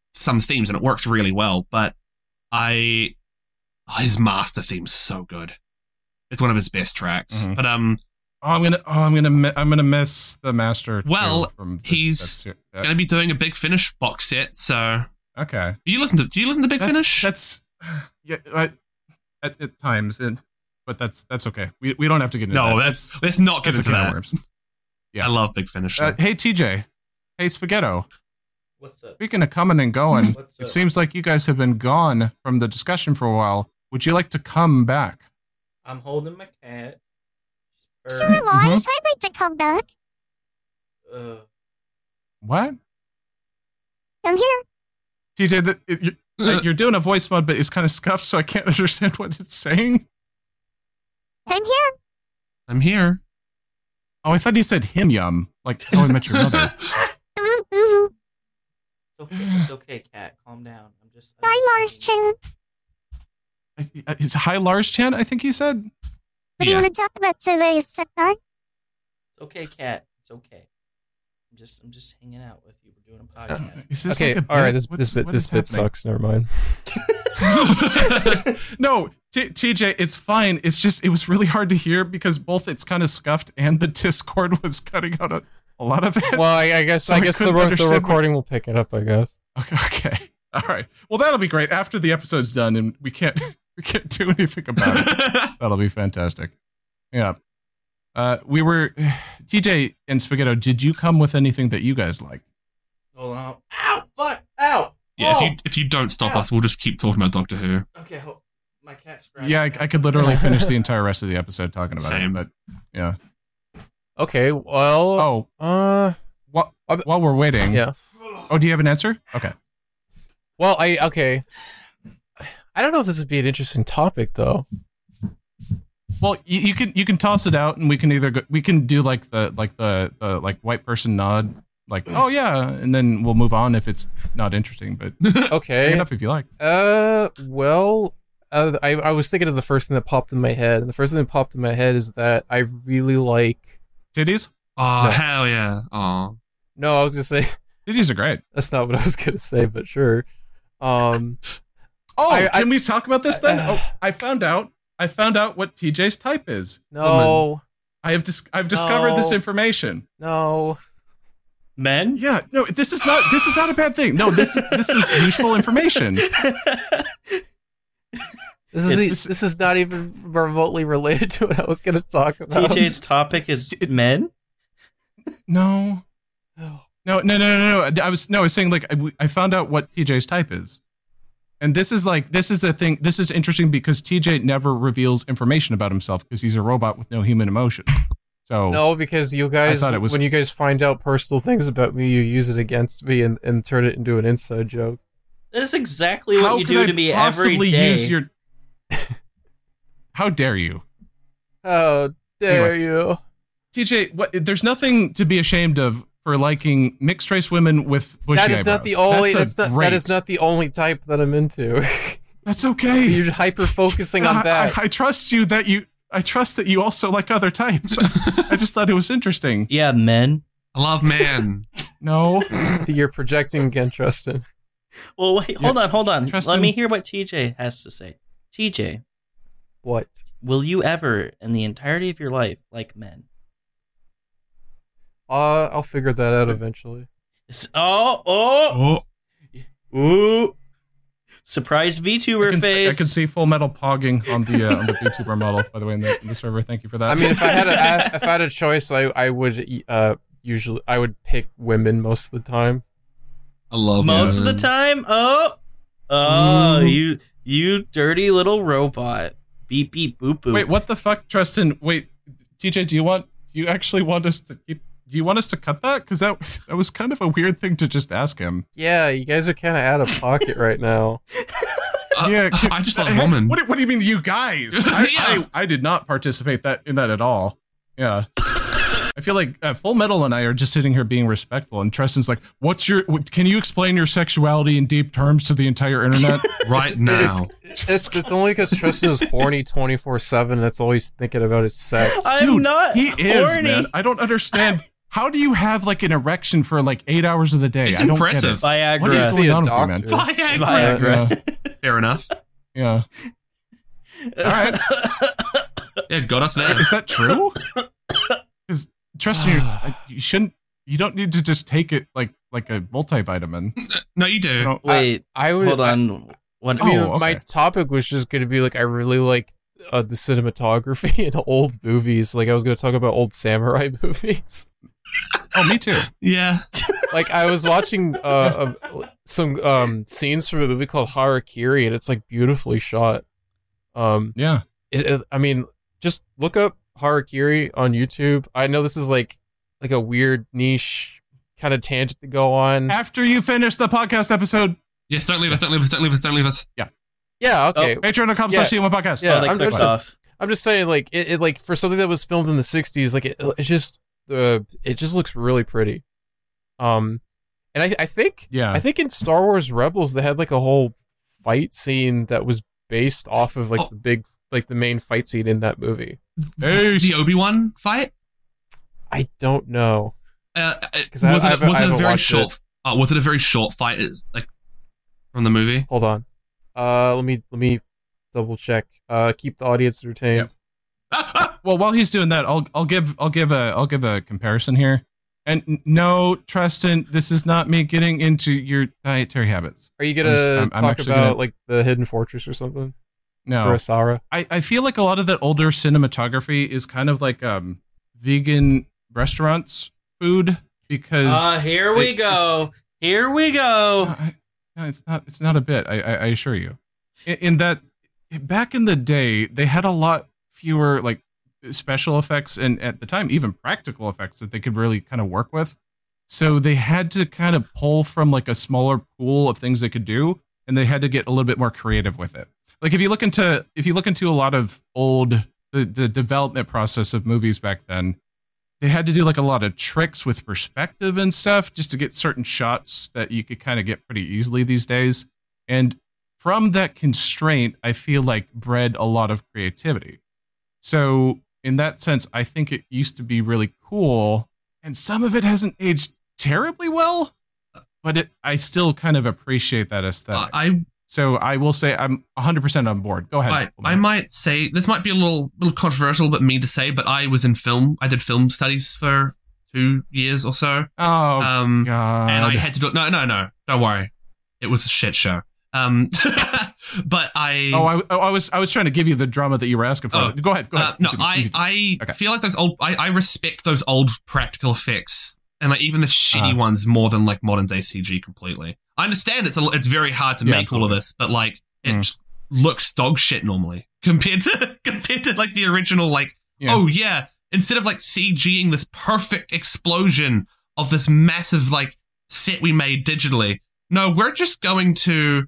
some themes, and it works really well. But I, oh, his master theme's so good. It's one of his best tracks.
Mhm.
But um,
Oh, I'm gonna. Oh, I'm gonna. mi- I'm gonna miss the master. too
well,
from this,
he's
that's- that-
gonna be doing a Big Finish box set. So
okay.
do you listen to? Do you listen to Big
That's,
Finish?
That's yeah. I, at, at times, and but that's that's okay. We we don't have to get into
no,
that.
that's let's not get
That's a
into
can of
that.
worms. Yeah.
I love Big Finish.
Uh, hey T J, hey Spaghetto.
What's up?
Speaking of coming and going,
What's
it
up?
seems like you guys have been gone from the discussion for a while. Would you like to come back?
I'm holding my cat.
Sure,
Or,
Lois,
Mhm.
I'd like to come back.
uh,
What?
I'm here.
T J, the, it, you're, like, you're doing a voice mod, but it's kind of scuffed, so I can't understand what it's saying.
I'm here.
I'm here.
Oh, I thought you said him yum, like How I Met Your Mother.
Ooh, ooh.
it's okay. It's okay, cat. Calm down. I'm just. I'm
Hi,
just-
Lars Chan.
It's Hi Lars Chan, I think he said.
What do you
Yeah.
want to talk about today, Star?
It's okay, cat. It's okay. I'm just. I'm just hanging out with you. We're doing a podcast.
Is this
Okay,
like a
all right.
bit?
This
What's-
this bit
what
this
is
bit
happening?
sucks. Never mind.
No, T- TJ, it's fine. It's just it was really hard to hear because both it's kind of scuffed and the Discord was cutting out a, a lot of it.
Well, I, I guess
So
I
I
guess the,
couldn't
re- the
understand what-
recording will pick it up. I guess.
Okay, okay, all right. Well, that'll be great after the episode's done and we can't we can't do anything about it. That'll be fantastic. Yeah. Uh, we were T J and Spaghetto. Did you come with anything that you guys like?
Hold on. Ow! Fuck! Ow!
Yeah, if
Oh!
you if you don't stop
Ow.
us, we'll just keep talking about Doctor Who.
Okay, hold. My cat's scratching.
Yeah, I, I could literally finish the entire rest of the episode talking about
Same.
it. But yeah.
Okay. Well.
Oh,
Uh.
while, while we're waiting.
Yeah.
Oh, do you have an answer? Okay.
Well, I okay. I don't know if this would be an interesting topic though.
Well, you, you can you can toss it out, and we can either go, we can do like the like the, the like white person nod, like oh yeah, and then we'll move on if it's not interesting. But bring it
Okay.
up if you like.
Uh. Well. Uh, I I was thinking of the first thing that popped in my head, and the first thing that popped in my head is that I really like.
Titties?
Oh
No.
hell yeah! Oh,
No, I was gonna say
Titties are great.
that's not what I was gonna say, but sure. Um.
Oh,
I- I-
can we talk about this then?
Uh,
oh, I found out. I found out what T J's type is.
No.
I have dis- I've discovered this
No.
information.
No.
Men?
Yeah, no, this is not this is not a bad thing. No, this this is useful information.
This is
It's-
this is not even remotely related to what I was gonna talk about.
T J's topic is men.
No. No, no, no, no, no. I was no, I was saying like I, I found out what T J's type is. And this is like this is the thing. This is interesting because T J never reveals information about himself because he's a robot with no human emotion. So
No, because you guys,
thought it was-
when you guys find out personal things about me, you use it against me and, and turn it into an inside joke.
That is exactly what
how
you
could
do
I
to me every
possibly
day.
use your? How dare you,
How dare
Anyway.
you?
T J? What? There's nothing to be ashamed of for liking mixed race women with bushy
That is not
eyebrows.
the only.
That's
That's
a
not,
great-
that is not the only type that I'm into.
That's okay.
You're hyper focusing on
I,
that.
I, I trust you that you. I trust that you also like other types. I just thought it was interesting.
Yeah, men.
I love man.
No.
That you're projecting again, Tristan.
Well, wait, hold
Yeah,
on, hold on.
Tristan-
Let me hear what T J has to say. T J,
What?
will you ever, in the entirety of your life, like men?
Uh, I'll figure that out eventually.
It's- oh, oh,
Oh,
ooh! Surprise
I
VTuber
can, I
face.
can see Full Metal pogging on the uh, on the VTuber model. By the way, in the, in the server. Thank you for that.
I mean, if I had a if I had a choice, I I would uh usually I would pick women most of the time.
I love
Most of
man.
the time. Oh, oh, you you dirty little robot. Beep beep boop boop.
wait, what the fuck, Tristan? Wait, T J, do you want? Do you actually want us to keep? Do you want us to cut that? Because that that was kind of a weird thing to just ask him.
Yeah, you guys are kind of out of pocket right now.
Uh,
yeah,
I just love woman.
What, do- what do you mean, you guys? I,
Yeah.
I I did not participate that in that at all. Yeah. I feel like uh, Full Metal and I are just sitting here being respectful, and Tristan's like, "What's your? What, can you explain your sexuality in deep terms to the entire internet?"
right now.
It's it's only because Tristan is horny twenty four seven. That's all he's thinking about is sex.
I'm
Dude,
not
He is,
horny.
man. I don't understand. how do you have like an erection for like eight hours of the day?
It's
I don't
impressive.
get it.
Viagra.
What is
See
going
a
on with you, man?
doctor.
Viagra.
Viagra.
Fair enough.
Yeah. All right.
Yeah, got us there.
Is that true? Because trust me, you shouldn't. You don't need to just take it like like a multivitamin.
No, you do.
You know,
Wait,
I would.
hold
I,
on. What?
I mean,
Oh,
my
okay.
topic was just going to be like, I really like uh, the cinematography in old movies. Like, I was going to talk about old samurai movies.
Oh, me too.
Yeah.
Like, I was watching uh, uh, some um, scenes from a movie called Harakiri, and it's like beautifully shot. Um,
Yeah.
it, it, I mean, just look up Harakiri on YouTube. I know this is like like a weird niche kind of tangent to go on.
After you finish the podcast episode,
Yes, don't leave us, don't leave us, don't leave us, don't leave us.
Yeah, okay.
patreon.com
Yeah.
slash C M one podcast.
Yeah,
Oh, they
I'm
clicked
just-
off.
I'm just saying, like it, it, like for something that was filmed in the sixties, like it, it just, uh, it just looks really pretty. Um, and I, I think,
Yeah.
I think in Star Wars Rebels they had like a whole fight scene that was based off of like
Oh.
the big, like the main fight scene in that movie.
Hey,
The Obi-Wan fight?
I don't know.
Uh, uh,
'Cause I-
was
I
it,
haven't-
was
I
it a
haven't
very
watched
short? Uh, was it a very short fight, like from the movie?
Hold on. Uh, let me let me double check. Uh, keep the audience entertained.
well, while he's doing that, I'll I'll give I'll give a I'll give a comparison here. And n- no, Tristan, this is not me getting into your dietary habits.
Are you
I'm
gonna
just- I'm- I'm
talk
actually
about
gonna-
like the Hidden Fortress or something?
No,
Kurosawa?
I, I feel like a lot of that older cinematography is kind of like um vegan restaurants food because
Ah, here we
it-
go. Here we go.
No, I- no, it's not. It's not a bit. I, I, I assure you. In, in that, back in the day, they had a lot fewer like special effects, and at the time, even practical effects that they could really kind of work with. So they had to kind of pull from like a smaller pool of things they could do, and they had to get a little bit more creative with it. Like if you look into if you look into a lot of old the the development process of movies back then, they had to do like a lot of tricks with perspective and stuff just to get certain shots that you could kind of get pretty easily these days. And from that constraint, I feel like bred a lot of creativity. So in that sense, I think it used to be really cool, and some of it hasn't aged terribly well, but it I still kind of appreciate that aesthetic.
I
so I will say I'm one hundred percent on board. Go ahead.
I, I might say this might be a little little controversial, but me to say. But I was in film. I did film studies for two years or so.
Oh
um,
God!
And I had to do no, no, no. Don't worry. It was a shit show. Um, but I.
Oh, I, I was I was trying to give you the drama that you were asking for.
Oh,
go ahead. Go ahead.
Uh, no,
Continue,
I
continue.
I
Okay.
feel like those old. I, I respect those old practical effects and like even the shitty
Uh-huh.
ones more than like modern day C G completely. I understand it's a, it's very hard to
Yeah,
make all of
totally.
this, but like it
Mm.
just looks dog shit normally compared to compared to like the original. Like
Yeah.
oh yeah, instead of like CGing this perfect explosion of this massive like set we made digitally, no, we're just going to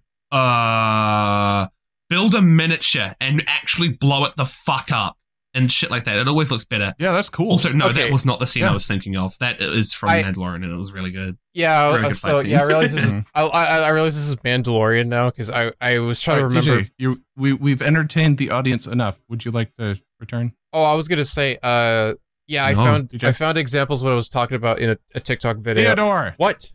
uh build a miniature and actually blow it the fuck up and shit like that. It always looks better.
Yeah, that's cool.
Also, no,
Okay.
that was not the scene
Yeah.
I was thinking of. That is from
I-
Mandalorian, and it was really good.
Yeah,
Very
uh,
good
so
fight scene.
yeah, I realize this is
Mhm.
I, I, I realize this is Mandalorian now because I, I was trying
All
to
right,
remember.
D J, you, we we've entertained the audience enough. Would you like to return?
Oh, I was gonna say, uh, yeah, I
No,
found
D J.
I found examples of what I was talking about in a, a TikTok video.
Theodore.
What?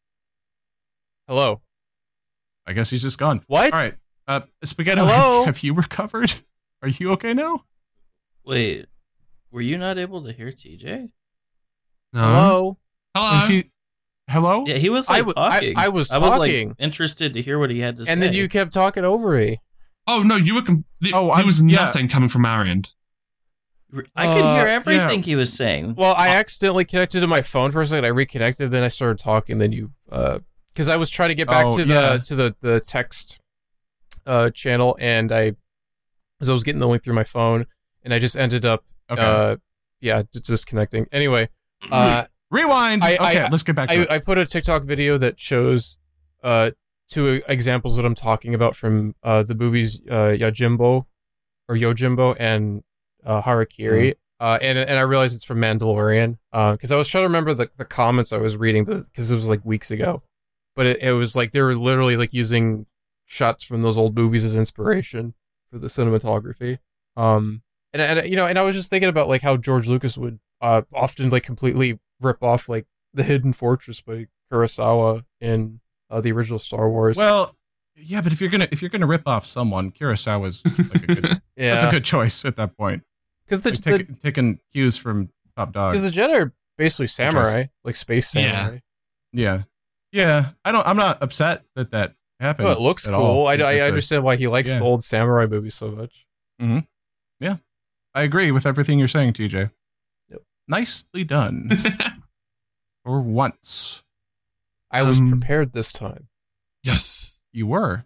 Hello.
I guess he's just gone.
What?
All right. Uh, Spaghetti,
Hello?
have you recovered? Are you okay now?
Wait, were you not able to hear T J?
No.
Hello.
Hello.
Is he? Hello?
Yeah, he was
I
like
w- I-
talking.
I was
I was like
talking.
interested to hear what he had to say.
And then you kept talking over me.
Oh no, you were. Com- th-
Oh,
there
I'm-
was
yeah.
nothing coming from our end.
I could hear
Uh,
everything
yeah.
he was saying.
Well, I accidentally connected to my phone for a second. I reconnected, then I started talking. Then you, uh, because I was trying to get back
Oh,
to the
yeah.
to the the text, uh, channel, and I, as I was getting the link through my phone, and I just ended up,
Okay.
uh, yeah, just disconnecting. Anyway, uh,
Rewind.
I-
okay,
I-
let's get back to
I,
it.
I put a TikTok video that shows, uh, two examples that I'm talking about from uh the movies uh Yojimbo, or Yojimbo and uh, Harakiri. Uh, and and I realized it's from Mandalorian. Uh, because I was trying to remember the, the comments I was reading, because it was like weeks ago. But it, it was like they were literally like using shots from those old movies as inspiration for the cinematography. Um, and and you know, and I was just thinking about like how George Lucas would uh often like completely rip off like the Hidden Fortress by Kurosawa in uh, the original Star Wars.
Well, yeah, but if you're gonna if you're gonna rip off someone, Kurosawa's like a good
yeah,
that's a good choice at that point.
Because the,
like, take, taking cues from Top Dog.
Because the Jedi are basically samurai, like space samurai.
Yeah, yeah. I don't. I'm not upset that that happened.
Well, it looks
at
cool.
all.
I, I
It's a-
understand why he likes
yeah.
the old samurai movies so much.
Mm-hmm. Yeah, I agree with everything you're saying, T J.
Yep.
Nicely done. For once,
I was
Um,
prepared this time.
Yes.
you were.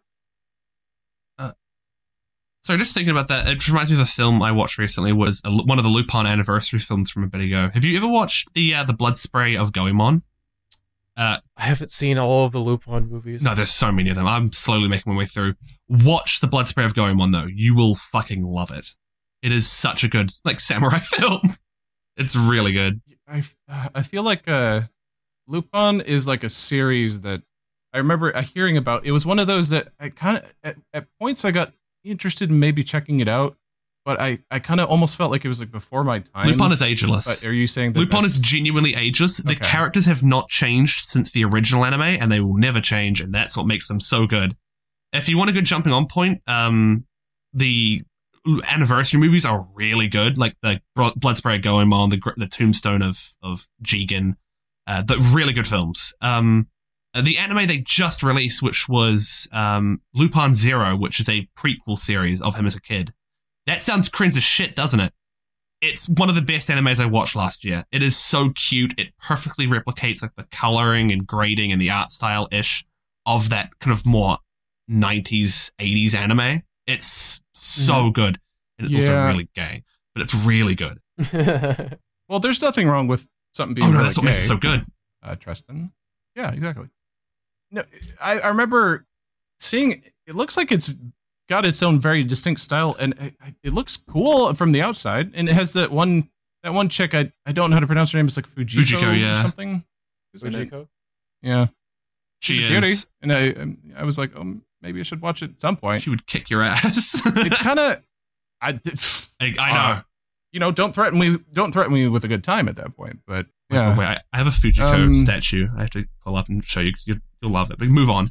So just thinking about that, it reminds me of a film I watched recently. Was a, one of the Lupin anniversary films from a bit ago. Have you ever watched the uh, the Blood Spray of Goemon? Uh,
I haven't seen all of the Lupin movies.
no, there's so many of them. I'm slowly making my way through. Watch the Blood Spray of Goemon though. You will fucking love it. It is such a good like samurai film. It's really good.
I, I feel like uh, Lupin is like a series that I remember uh, hearing about. It was one of those that I kind of at, at points I got interested in maybe checking it out, but I, I kind of almost felt like it was like before my time.
Lupin is ageless.
But are you saying that
Lupin
that's-
is genuinely ageless? The
Okay.
characters have not changed since the original anime, and they will never change, and that's what makes them so good. If you want a good jumping on point, um, the anniversary movies are really good, like the Blood Spray of Goemon, the Gr- the Tombstone of of Jigen, uh, the really good films. Um, uh, the anime they just released, which was um, Lupin Zero, which is a prequel series of him as a kid. That sounds cringe as shit, doesn't it? It's one of the best animes I watched last year. It is so cute. It perfectly replicates like the coloring and grading and the art style ish of that kind of more nineties, eighties anime. It's so
Mhm.
good. And it's
Yeah.
also really gay, but it's really good.
Well, there's nothing wrong with something being
Oh no,
really
that's what makes it
gay.
so good.
Uh, Tristan. Yeah, exactly. No, I, I remember seeing. It looks like it's got its own very distinct style, and it, it looks cool from the outside. And it has that one that one chick. I, I don't know how to pronounce her name. It's like Fujiko,
Fujiko,
or
yeah.
something. Who's in it?
Fujiko?
Yeah,
She
she's a cutie,
is.
and I I was like, oh, maybe I should watch it at some point.
She would kick your ass.
It's kind of I,
I, I know.
uh, you know, don't threaten me. Don't threaten me with a good time at that point. But yeah,
Wait, I, I have a Fujiko
Um,
statue. I have to pull up and show you because you, you'll love it. But move on.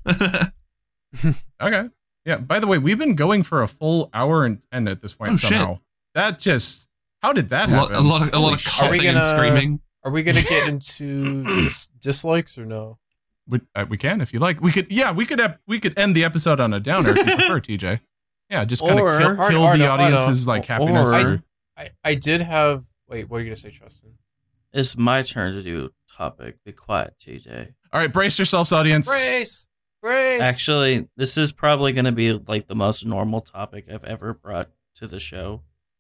okay. Yeah. By the way, we've been going for a full hour and ten at this point
Oh, shit.
somehow. That just how did that
a, lot,
happen?
a lot of a lot of
Holy
Are we
coughing and
gonna-
screaming.
Are we gonna get into dis- dislikes or no?
We, uh, we can if you like. We could. Yeah, we could. Ep- we could end the episode on a downer if you prefer, T J. Yeah, just kind
Or-
of kill,
Alright,
kill
alright,
the
no, I know.
audience's like happiness.
Or-
or-
I, I did have. Wait, what are you gonna say, Justin?
It's my turn to do topic. Be quiet, T J.
All right, brace yourselves, audience.
Brace, brace.
Actually, this is probably going to be like the most normal topic I've ever brought to the show.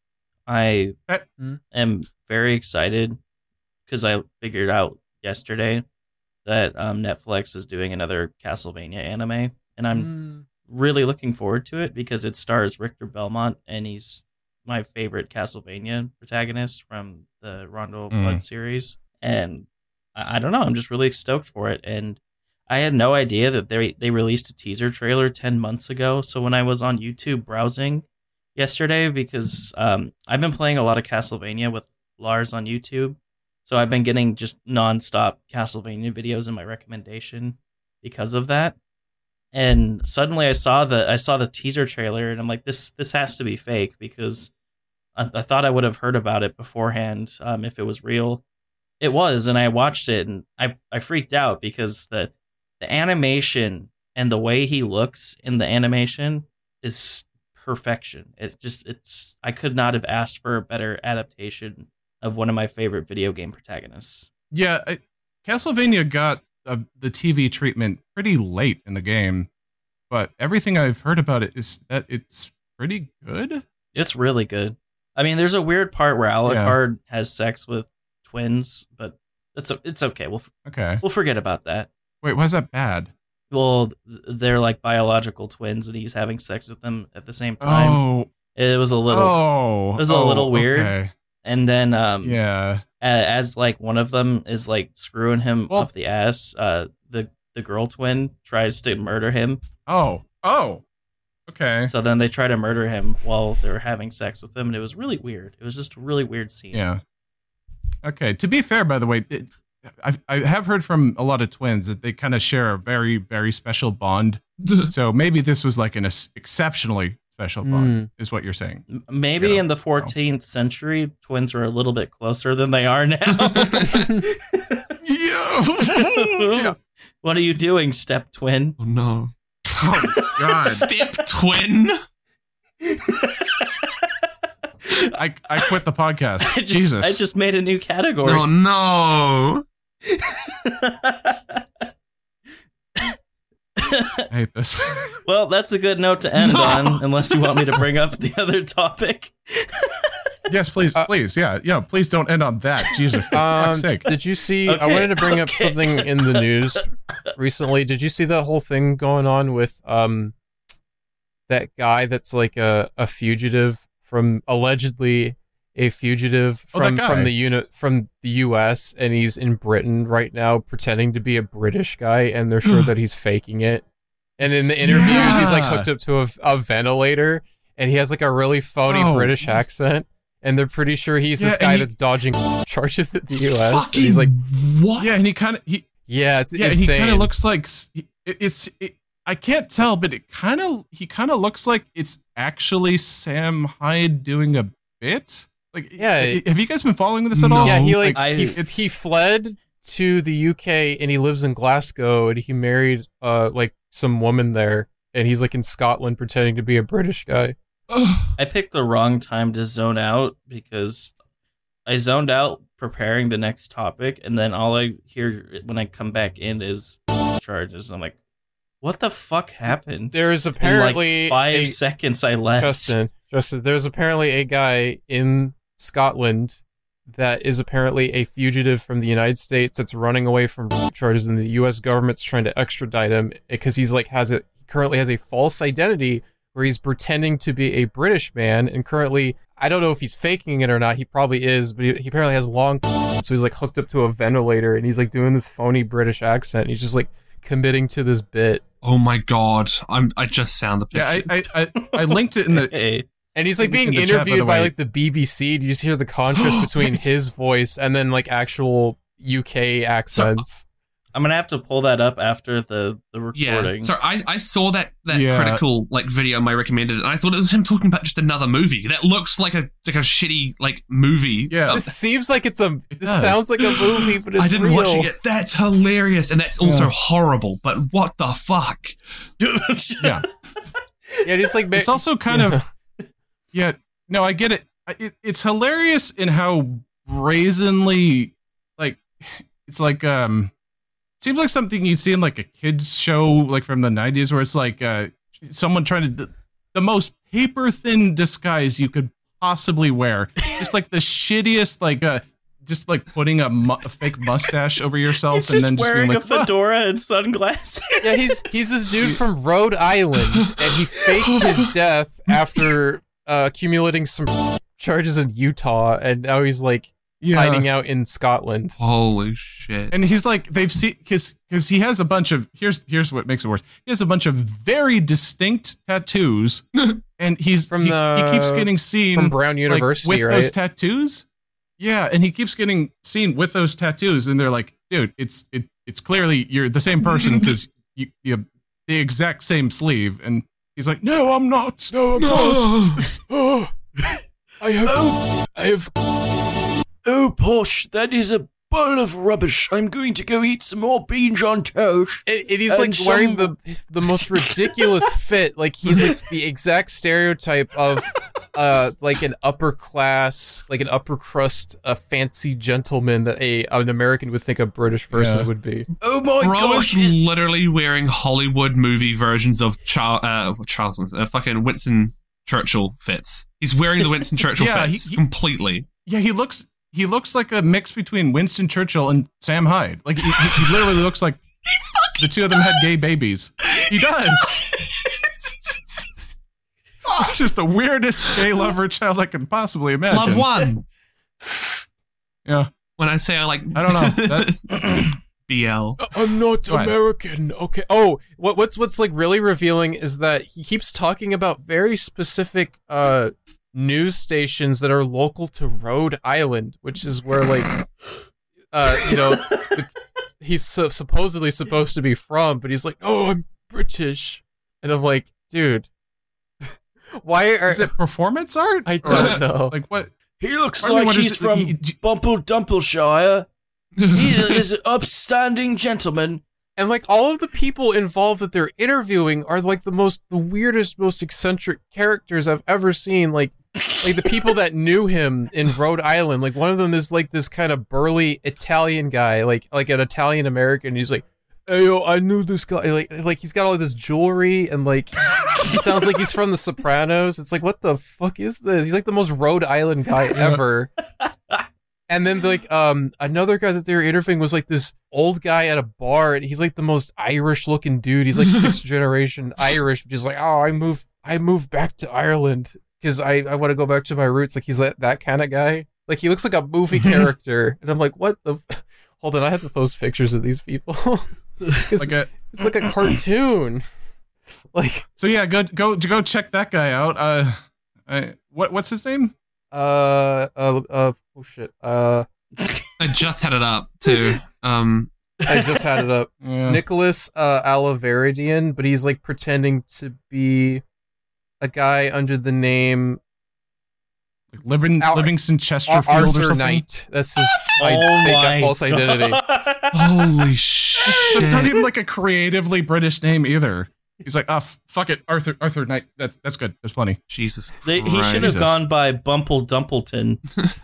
I
Eh.
am very excited because I figured out yesterday that um, Netflix is doing another Castlevania anime, and I'm
Mm.
really looking forward to it because it stars Richter Belmont, and he's my favorite Castlevania protagonist from the Rondo of
Mm.
Blood series. And I, I don't know, I'm just really stoked for it. And I had no idea that they they released a teaser trailer ten months ago. So when I was on YouTube browsing yesterday, because um, I've been playing a lot of Castlevania with Lars on YouTube, so I've been getting just nonstop Castlevania videos in my recommendation because of that. And suddenly I saw the I saw the teaser trailer, and I'm like, this this has to be fake because I, I thought I would have heard about it beforehand um, if it was real. It was, and I watched it, and I I freaked out because the the animation and the way he looks in the animation is perfection. It just it's I could not have asked for a better adaptation of one of my favorite video game protagonists.
Yeah, I, Castlevania got uh, the T V treatment pretty late in the game, but everything I've heard about it is that it's pretty good.
It's really good. I mean, there's a weird part where Alucard has sex with twins, but it's it's okay. We'll
Okay.
we'll forget about that.
Wait, why is that bad?
Well, they're like biological twins, and he's having sex with them at the same time.
Oh,
It was a little,
oh,
it was a
oh,
little weird.
okay.
And then, um,
Yeah.
a- as like one of them is like screwing him
Well-
up the ass, uh, the the girl twin tries to murder him.
Oh, oh, okay.
So then they try to murder him while they're having sex with him, and it was really weird. It was just a really weird scene.
Yeah. Okay. To be fair, by the way, it, I've, I have heard from a lot of twins that they kind of share a very, very special bond. So maybe this was like an ex- exceptionally special bond, is what you're saying.
Maybe
You know,
in the fourteenth century, twins were a little bit closer than they are now.
Yeah.
What are you doing, step twin?
Oh no.
Oh, God.
Step twin.
I, I quit the podcast.
I just,
Jesus.
I just made a new category.
Oh no.
I hate this.
Well, that's a good note to end
No.
on, unless you want me to bring up the other topic.
Yes, please, please, yeah, yeah. Please don't end on that. Jesus, for
Um,
fuck's sake.
did you see? I
Okay,
wanted to bring up
okay.
something in the news recently. Did you see that whole thing going on with um that guy that's like a, a fugitive from allegedly a fugitive
Oh, that
from
guy.
from the unit from the U S and he's in Britain right now pretending to be a British guy and they're sure that he's faking it. And in the interviews, he's like
Yeah.
hooked up to a, a ventilator and he has like a really phony
Oh.
British accent. And they're pretty sure he's
Yeah,
this
and
guy
he-
that's dodging charges at the U S. And
Fucking
he's like,
what?
Yeah, and he kind of he
yeah, it's
yeah, and he
insane.
kind of looks like s- it, it's. It, I can't tell, but it kind of he kind of looks like it's actually Sam Hyde doing a bit. Like,
Yeah,
i- have you guys been following this at all?
yeah, he like
I-
he,
it's-
he fled to the U K and he lives in Glasgow and he married uh like some woman there and he's like in Scotland pretending to be a British guy.
I picked the wrong time to zone out because I zoned out preparing the next topic, and then all I hear when I come back in is charges. I'm like, what the fuck happened?
There is
In
apparently
like five
a-
seconds I left.
Justin, Justin, there's apparently a guy in Scotland that is apparently a fugitive from the United States that's running away from charges, and the U S government's trying to extradite him because he's like has a currently has a false identity where he's pretending to be a British man, and currently I don't know if he's faking it or not. He probably is, but he, he apparently has long, so he's like hooked up to a ventilator, and he's like doing this phony British accent. And he's just like committing to this bit.
Oh my god. I'm I just found the
Yeah,
picture.
I, I, I, I linked it in the.
Hey,
And he's like
In
being
the chat, by
interviewed
the
by
way.
like the B B C. Do you just hear the contrast between
Yes.
his voice and then like actual U K accents?
I'm gonna have to pull that up after the the
Yeah.
recording.
So I, I saw that that
Yeah.
critical like video my recommended, and I thought it was him talking about just another movie that looks like a like a shitty like movie.
Yeah.
Um,
This seems like it's a. This
does.
sounds like a movie, but it's
I didn't
real.
watch it yet. That's hilarious, and that's also
Yeah.
horrible. But what the fuck?
Yeah,
Yeah, just like ma-
it's also kind
yeah.
of. Yeah, no, I get it. I- it. It's hilarious in how brazenly, like, it's like um, seems like something you'd see in like a kids show, like from the nineties, where it's like uh, someone trying to d- the most paper thin disguise you could possibly wear, just like the shittiest, like uh, just like putting a, mu- a fake mustache over yourself
He's
and
just
then just
wearing
being like,
a
"Fuck."
fedora and sunglasses.
Yeah, he's he's this dude from Rhode Island, and he faked his death after uh, accumulating some charges in Utah, and now he's like
Yeah.
hiding out in Scotland.
Holy shit!
And he's like, they've seen because because he has a bunch of here's here's what makes it worse. He has a bunch of very distinct tattoos, and he's
From
he,
the-
he keeps getting seen
from Brown
like,
University,
with
right?
those tattoos. Yeah, and he keeps getting seen with those tattoos, and they're like, dude, it's it it's clearly you're the same person because you you have the exact same sleeve, and he's like, no, I'm not. No, I'm not.
Oh, I have. I have.
Oh, Posh, that is a bowl of rubbish. I'm going to go eat some more beans on toast.
And, and he's
And
like
some-
wearing the the most ridiculous fit. Like he's like the exact stereotype of uh like an upper class, like an upper crust, a fancy gentleman that a an American would think a British person
Yeah.
would be.
Oh my
Bro
gosh.
is literally wearing Hollywood movie versions of Charles, uh, Charles Winston, uh, fucking Winston Churchill fits. He's wearing the Winston Churchill
Yeah,
fits
he- he-
completely.
Yeah, he looks he looks like a mix between Winston Churchill and Sam Hyde. Like he, he he literally looks like the two of them had gay babies. He does. Just the weirdest gay lover child I can possibly imagine.
Love one.
Yeah,
When I say I like,
I don't know. That,
B L.
I'm not
Go ahead.
American. Okay. Oh, what what's what's like really revealing is that he keeps talking about very specific uh news stations that are local to Rhode Island, which is where like uh, you know, he's so supposedly supposed to be from, but he's like, "Oh, I'm British," and I'm like, dude, why are
Is it performance art?
I don't
Or,
know.
Like what?
He looks
I mean,
like
what
he's
is-
from
he-
Bumple Dumpleshire. He is an upstanding gentleman.
And like all of the people involved that they're interviewing are like the most, the weirdest, most eccentric characters I've ever seen. Like, like the people that knew him in Rhode Island. Like one of them is like this kind of burly Italian guy, like like an Italian American. He's like, "Hey, yo, I knew this guy." Like, like he's got all this jewelry and like he sounds like he's from The Sopranos. It's like, what the fuck is this? He's like the most Rhode Island guy ever. And then like um another guy that they were interviewing was like this old guy at a bar, and he's like the most Irish looking dude. He's like sixth generation Irish, but he's like, "Oh, I moved I moved back to Ireland because I, I want to go back to my roots." Like he's that, that kind of guy. Like he looks like a movie character. And I'm like, what the f-? Hold on, I have to post pictures of these people.
Like a,
it's like a cartoon. Like
so yeah, go go go check that guy out. Uh, I, what what's his name?
uh uh uh oh shit. Uh
I just had it up too. Um,
I just had it up.
Yeah.
Nicholas uh, Alaveridian, but he's like pretending to be a guy under the name
Like Living,
Al-
Livingston
Ar-
Chesterfield or
Arthur
something.
Knight. That's his
Oh
I- fake
my
false identity.
holy shit!
That's not even like a creatively British name either. He's like, oh, f- fuck it, Arthur Arthur Knight. That's that's good. There's plenty.
Jesus,
They, he should have
Jesus.
gone by Bumple Dumpleton.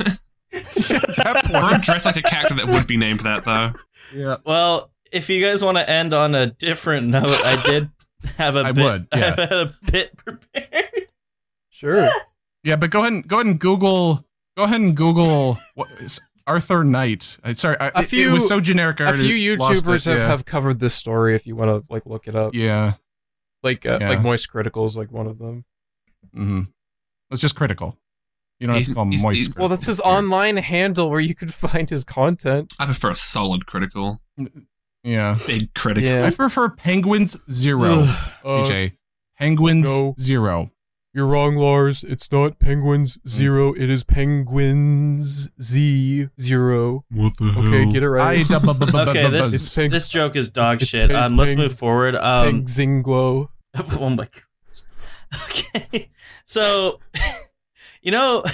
At that
Or
point,
dress like a character that would be named that though.
yeah.
Well, if you guys want to end on a different note, I did have a
I
bit,
would,
I
yeah.
had a bit prepared.
Sure.
Yeah, but go ahead and go ahead and Google. Go ahead and Google what is Arthur Knight. I, sorry, I,
A
it-
few-
it was so generic. I
A
already
few
lost
YouTubers
it,
have,
yeah.
have covered this story if you want to like look it up.
Yeah.
Like uh,
Yeah.
like Moist Critical is like one of them.
Mm-hmm. It's just critical. You don't have to
He's-
call him
he's-
moist.
he's-
critical.
Well, that's his online handle where you could find his content.
I prefer a solid critical,
Yeah.
big critical.
Yeah.
I prefer Penguins Zero.
Uh,
P J. Penguins
no.
Zero.
You're wrong, Lars. It's not Penguins Zero. It is Penguins Z Zero.
What the hell?
Okay, get it
I
right.
Okay, this
It's Peng-
this joke is dog
it's
shit.
Peng-
Um, let's
Peng-
move forward. Um,
Pengzinguo.
oh my god. Okay, so you know,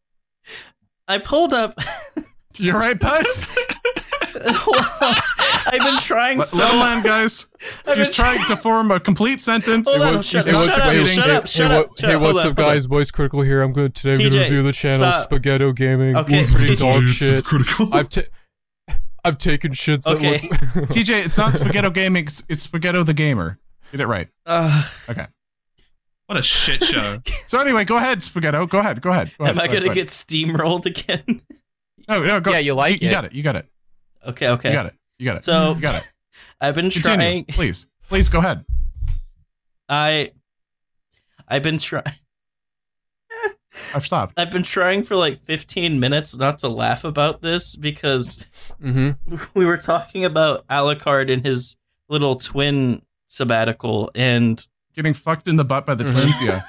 I pulled up.
You're right, bud.
I've been trying
Let,
so.
let him on, guys.
I've
He's
been-
trying to form a complete sentence.
Hold on,
He's
shut-
not
shut up,
succeeding.
shut up, shut
hey,
up,
what,
shut
hey,
up,
what's
hold
up,
on, hold
guys? Voice Critical here. I'm good today. I'm
T J,
gonna review the channel
stop.
Spaghetto Gaming.
Okay,
It's pretty
T J.
dog shit.
Critical.
I've ta- I've taken shits. that
Okay.
look-
T J, it's not Spaghetto Gaming. It's, it's Spaghetto the Gamer. Get it right.
Uh,
Okay.
What a shit show.
So anyway, go ahead, Spaghetto. Go ahead. Go ahead. Go ahead.
am I
Go
gonna
ahead,
get steamrolled again?
go ahead. No, no, go.
Yeah, you like
you,
it.
You got it. You got it.
Okay, okay.
You got it. You got it.
So-
you got it.
I've been
Continue,
trying.
please. Please go ahead.
I I've been trying.
I've stopped.
I've been trying for like fifteen minutes not to laugh about this because
Mm-hmm.
we were talking about Alucard and his little twin sabbatical, and
Getting fucked in the butt by the
Mhm.
twins. Yeah.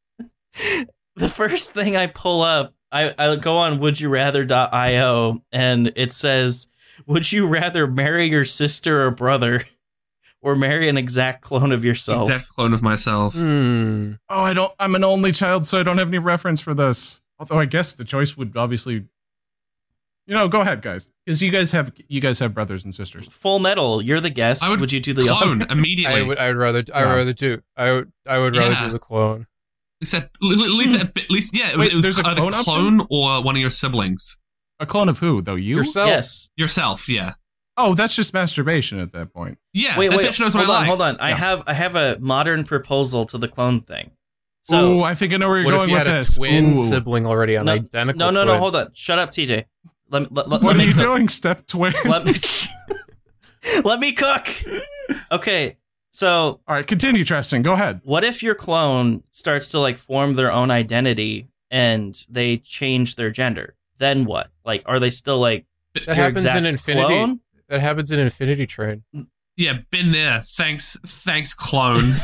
the first thing I pull up, I, I go on would you rather dot io, and it says, would you rather marry your sister or brother or marry an exact clone of yourself?
Exact clone of myself.
Hmm.
Oh, I don't. I'm an only child, so I don't have any reference for this. Although I guess the choice would obviously. You know, go ahead, guys, because you guys have you guys have brothers and sisters.
Full Metal, you're the guest.
I would,
would you do the
clone
I
immediately?
would. I would rather. I would
Yeah.
rather do. I would. I would rather
Yeah.
do the clone.
Except, at least, at least, yeah, it was,
Wait,
it was
there's a
either
clone
clone,
option?
or one of your siblings.
A clone of who, though? You?
Yourself.
Yes.
Yourself, yeah.
Oh, that's just masturbation at that point.
Yeah,
Wait,
that
wait.
bitch knows
Hold
what
on,
I
hold on.
likes.
I
Yeah.
have I have a modern proposal to the clone thing.
So,
So
Ooh, I think I know where you're
What if
going
you
with
had
this.
a twin
Ooh.
sibling already on
no,
identical?
no, no, no.
twin?
Hold on. Shut up, T J. Let, let, let,
What
let
are
me
you
cook.
doing, step twin?
Let me, let me cook. Okay, so
All right, continue, Tristan. Go ahead.
what if your clone starts to like form their own identity and they change their gender? Then what? Like, are they still like
That
your
happens in
exact
Infinity.
clone?
That happens in Infinity Train.
Yeah, been there. Thanks, thanks, clone.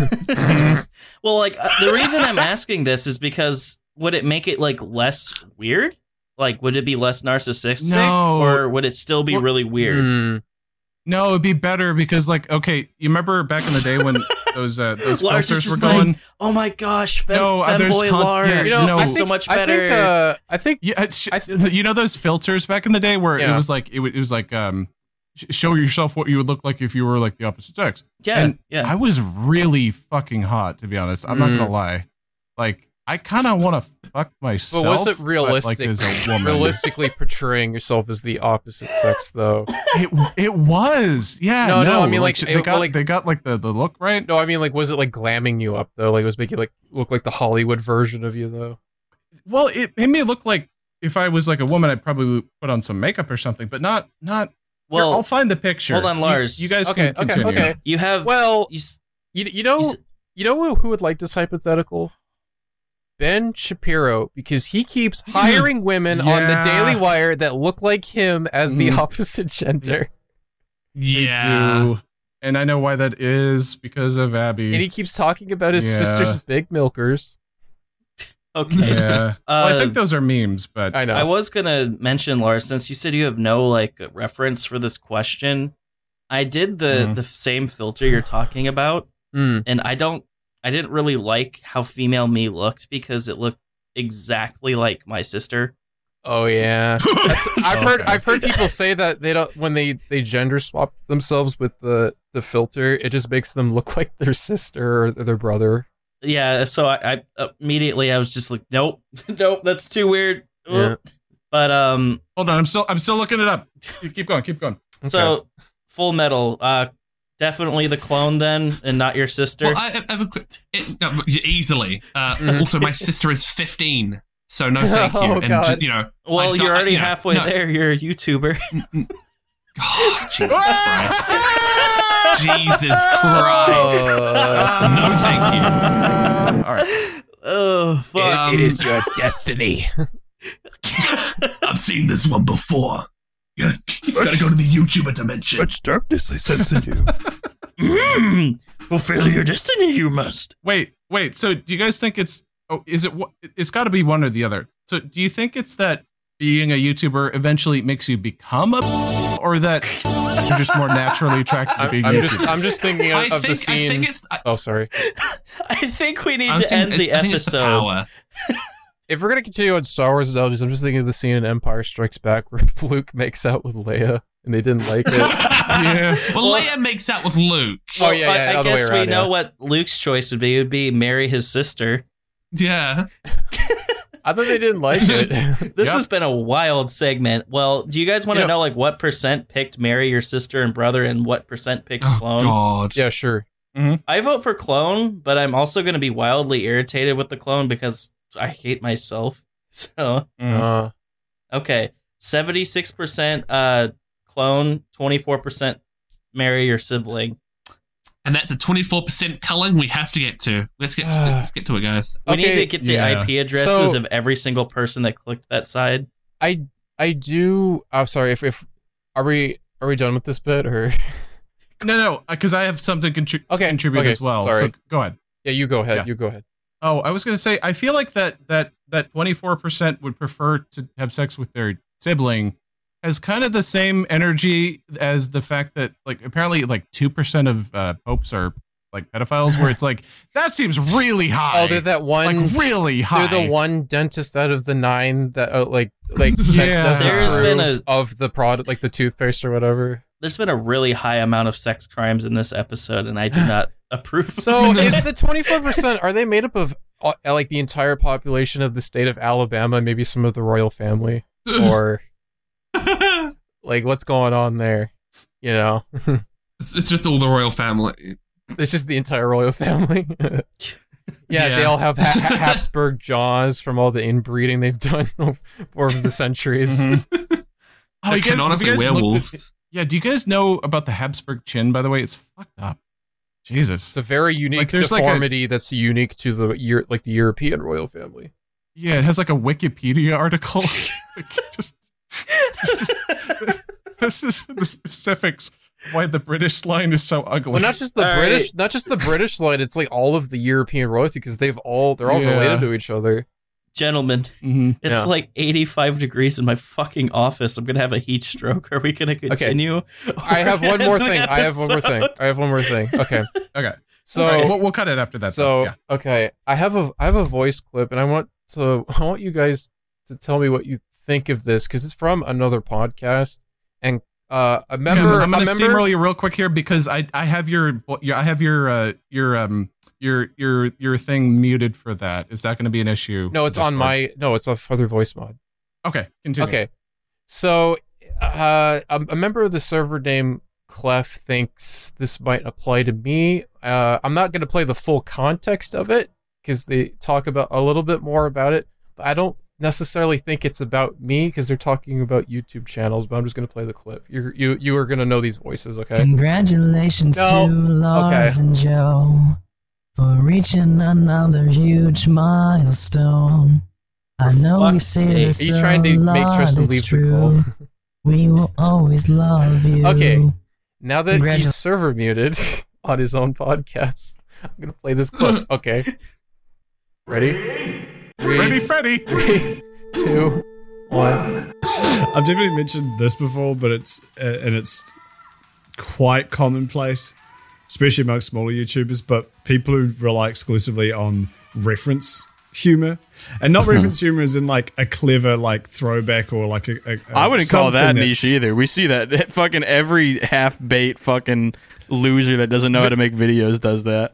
Well, like uh, the reason I'm asking this is because would it make it like less weird? like would it be less narcissistic,
No.
or would it still be
Well,
really weird?
Mm.
No, it'd be better because, like, okay, you remember back in the day when those uh, those
Lars is
filters were
just
going?
like, oh my gosh, fem-
No, uh, there's
femboy
con-
Lars,
yeah,
you
you
know,
know-
I
I
so
think-
much
I
better.
think, uh, I think
Yeah, it's, you know those filters back in the day where
Yeah.
it was like it, wa- it was like um, sh- show yourself what you would look like if you were like the opposite sex.
yeah,
And
yeah.
I was really fucking hot, to be honest. I'm not
Mm.
gonna lie. Like, I kind of want to fuck myself.
But was it
but,
realistic?
Like, as a woman.
Realistically portraying yourself as the opposite sex, though.
It it was. Yeah.
No,
No,
no, I mean, like,
they
it-
got
like-
they got like the, the look right.
No, I mean, like, was it like glamming you up though? Like, it was making like look like the Hollywood version of you though.
Well, it made me look like if I was like a woman, I'd probably put on some makeup or something, but not not. Here,
Well,
I'll find the picture.
hold on,
You-
Lars.
You, guys
Okay,
can
okay,
continue.
okay.
You have
Well,
you, s-
You you know
You s-
you know who, who would like this hypothetical? Ben Shapiro, because he keeps hiring women on the
Yeah.
Daily Wire that look like him as the
Mm.
opposite gender.
They
Yeah.
do. And I know why that is because of Abby.
And he keeps talking about his
Yeah.
sister's big milkers.
okay.
Yeah. well, I
Uh,
think those are memes, but
I know.
I was gonna mention, Lars, since you said you have no like reference for this question, I did the
Mhm.
the same filter you're talking about,
Mm.
and I don't, I didn't really like how female me looked because it looked exactly like my sister.
Oh yeah, That's, I've heard
Okay.
I've heard people say that they don't when they they gender swap themselves with the the filter, it just makes them look like their sister or their brother.
Yeah, so I, I immediately I was just like, nope, nope, that's too weird.
Yeah.
But um,
hold on, I'm still I'm still looking it up. You keep going, keep going.
so Full Metal, uh, definitely the clone then, and not your sister.
Well, I, I, I, it, no, easily. Uh,
Mhm.
Also, my sister is fifteen, so no thank you.
Oh,
and
God.
you know,
well,
I
you're
don't-
already
you know,
halfway
no.
there. You're a YouTuber.
Oh, Jesus Christ! Jesus Christ!
Uh,
No, thank you.
All right.
Oh, fuck.
Um,
it is your destiny.
I've seen this one before. You gotta, you gotta go to the YouTuber dimension.
Much darkness I sense in you.
Mm, fulfill your destiny, you must.
Wait, wait. So, do you guys think it's? Oh, is it? wha- It's got to be one or the other. So, do you think it's that being a YouTuber eventually makes you become a, or that you're just more naturally attracted to
I'm,
being
I'm
a
just
YouTuber?
I'm just thinking
I
of, of
think,
the scene.
I think it's. I,
Oh, sorry.
I think we need
I'm
to
thinking
end the
it's- I think it's the
episode.
power.
If we're gonna continue on Star Wars analogies, I'm just thinking of the scene in Empire Strikes Back where Luke makes out with Leia and they didn't like it.
Yeah.
Well, Leia makes out with Luke.
Oh, yeah,
I-
yeah,
I,
other way
guess we
around,
know
yeah.
what Luke's choice would be. It would be marry his sister.
Yeah.
I thought they didn't like it.
This
Yep.
has been a wild segment. Well, do you guys want to
You know-
know like what percent picked marry your sister and brother and what percent picked
Oh
clone?
God.
Yeah, sure.
I vote for clone, but I'm also going to be wildly irritated with the clone because I hate myself. So,
Mm.
Uh,
okay, seventy-six percent uh clone, twenty-four percent marry your sibling.
And that's a twenty-four percent culling we have to get to. Let's get to, let's get to it, guys.
We
Okay,
need to get the
yeah.
I P addresses
So-
of every single person that clicked that side.
I I do. I'm sorry. If if are we are we done with this bit or?
No, no, because I have something contri-
Okay,
contribute
okay,
as well.
sorry.
So go ahead.
Yeah, you go ahead.
Yeah.
You go ahead.
Oh, I was going to say, I feel like that that that twenty-four percent would prefer to have sex with their sibling has kind of the same energy as the fact that, like, apparently, like, two percent of uh, popes are, like, pedophiles, where it's like, that seems really high.
Oh, they're that one.
Like, really high.
They're the one dentist out of the nine that uh, like like
Yeah.
that doesn't
There's been
approve
a-
of the product, like the toothpaste or whatever.
There's been a really high amount of sex crimes in this episode, and I do not approve.
So
of it.
is the twenty-four percent, are they made up of uh, like the entire population of the state of Alabama, maybe some of the royal family? Or like what's going on there? You know?
It's, it's just all the royal family.
It's just the entire royal family. yeah,
Yeah.
they all have ha- ha- Habsburg jaws from all the inbreeding they've done over the centuries.
Mhm. Oh,
They're
you guys- have you
canonically
guys looked at-
werewolves.
Yeah, do you guys know about the Habsburg chin, by the way? It's fucked up. Jesus.
It's a very unique
Like, there's like a-
deformity that's unique to the Euro- like the European royal family.
Yeah, it has like a Wikipedia article. Like, just, just- this is the specifics of why the British line is so ugly.
Well, not just the
All
British,
right.
not just the British line. It's like all of the European royalty because they've all they're all
Yeah.
related to each other.
Gentlemen,
Mm-hmm.
it's
Yeah.
like eighty-five degrees in my fucking office. I'm gonna have a heat stroke. Are we gonna continue?
I have one more
The
thing. I have one more thing.
episode?
I have one more thing. Okay.
Okay.
So
Okay, we'll, we'll cut it after that.
So
though. Yeah.
okay, I have a I have a voice clip, and I want to I want you guys to tell me what you think of this because it's from another podcast, and uh, a member.
Okay, I'm, I'm
a
gonna
member,
steamroll you real quick here because I I have your, your I have your uh, your um your your your thing muted for that. Is that going to be an issue?
No, it's on my no, it's off other voice mod.
Okay, continue.
Okay, so uh, a, a member of the server named Clef thinks this might apply to me. Uh, I'm not going to play the full context of it because they talk about a little bit more about it, but I don't necessarily think it's about me because they're talking about YouTube channels. But I'm just going to play the clip. You you you are going to know these voices, okay?
Congratulations
No.
to Lars
Okay.
and Joe for reaching another huge milestone. I know we
fuck's
say
sake.
this
Are you trying to
a
make
lot,
Tristan
it's
leave the
true.
call?
We will always love you.
Okay. Now that
Congratu-
he's server muted on his own podcast, I'm gonna play this clip. Okay. Ready? Three,
Ready, Freddy.
Three, two, one.
I've definitely mentioned this before, but it's uh, and it's quite commonplace, especially amongst smaller YouTubers. But people who rely exclusively on reference humor, and not reference humor as in like a clever like throwback or like a. a, a
I wouldn't call that
something
niche
that's-
either. We see that fucking every half bait fucking loser that doesn't know how to make videos does that.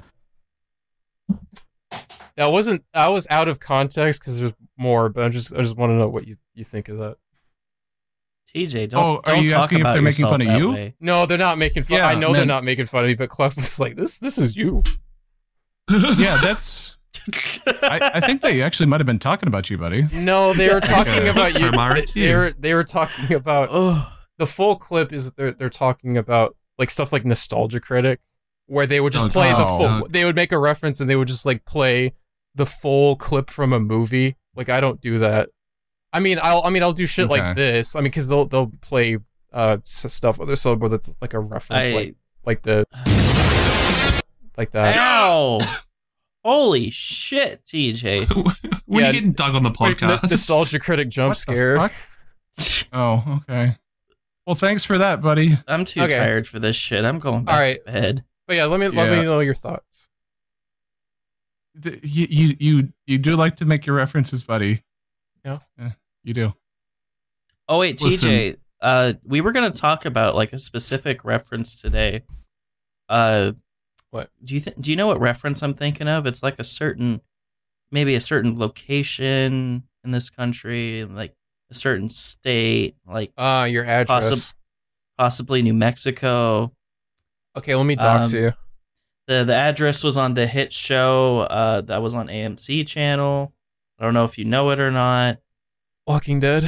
That wasn't. I was out of context because there's more, but I just I just want to know what you, you think of that.
T J, don't.
Oh, are
don't
you
talk
asking if
about
they're making
yourself
fun of
that
you?
way.
No, they're not making fun.
Yeah,
I know they're
man.
not making fun of me, but Clef was like, "This, this is you."
Yeah, that's. I, I think they actually might have been talking about you, buddy.
No, they were talking
uh,
about you.
Tamara,
They,
it's
they
you.
were they were talking about the full clip is they're they're talking about like stuff like Nostalgia Critic, where they would just
Oh,
play the
oh.
full. They would make a reference and they would just like play the full clip from a movie. Like I don't do that. I mean, I'll I mean I'll do shit
Okay.
like this. I mean, because they'll they'll play uh s- stuff with sub where it's like a reference,
I-
like like the like that.
Ow! Holy shit, T J.
When
Yeah,
you getting dug on the
Wait,
podcast?
n- Nostalgia Critic jump
What the
scare.
fuck? Oh, okay. Well, thanks for that, buddy.
I'm too
Okay.
tired for this shit. I'm going back
All right.
to bed.
But yeah, let me let
Yeah.
me know your thoughts.
Th- You, you you you do like to make your references, buddy.
Yeah.
Eh, you do.
Oh wait,
Listen.
T J. Uh, we were gonna talk about like a specific reference today. Uh,
what
do you think? Do you know what reference I'm thinking of? It's like a certain, maybe a certain location in this country, like a certain state, like
uh your address.
possi- possibly New Mexico.
Okay, let me dox
Um,
you.
the The address was on the hit show uh, that was on A M C channel. I don't know if you know it or not.
Walking Dead.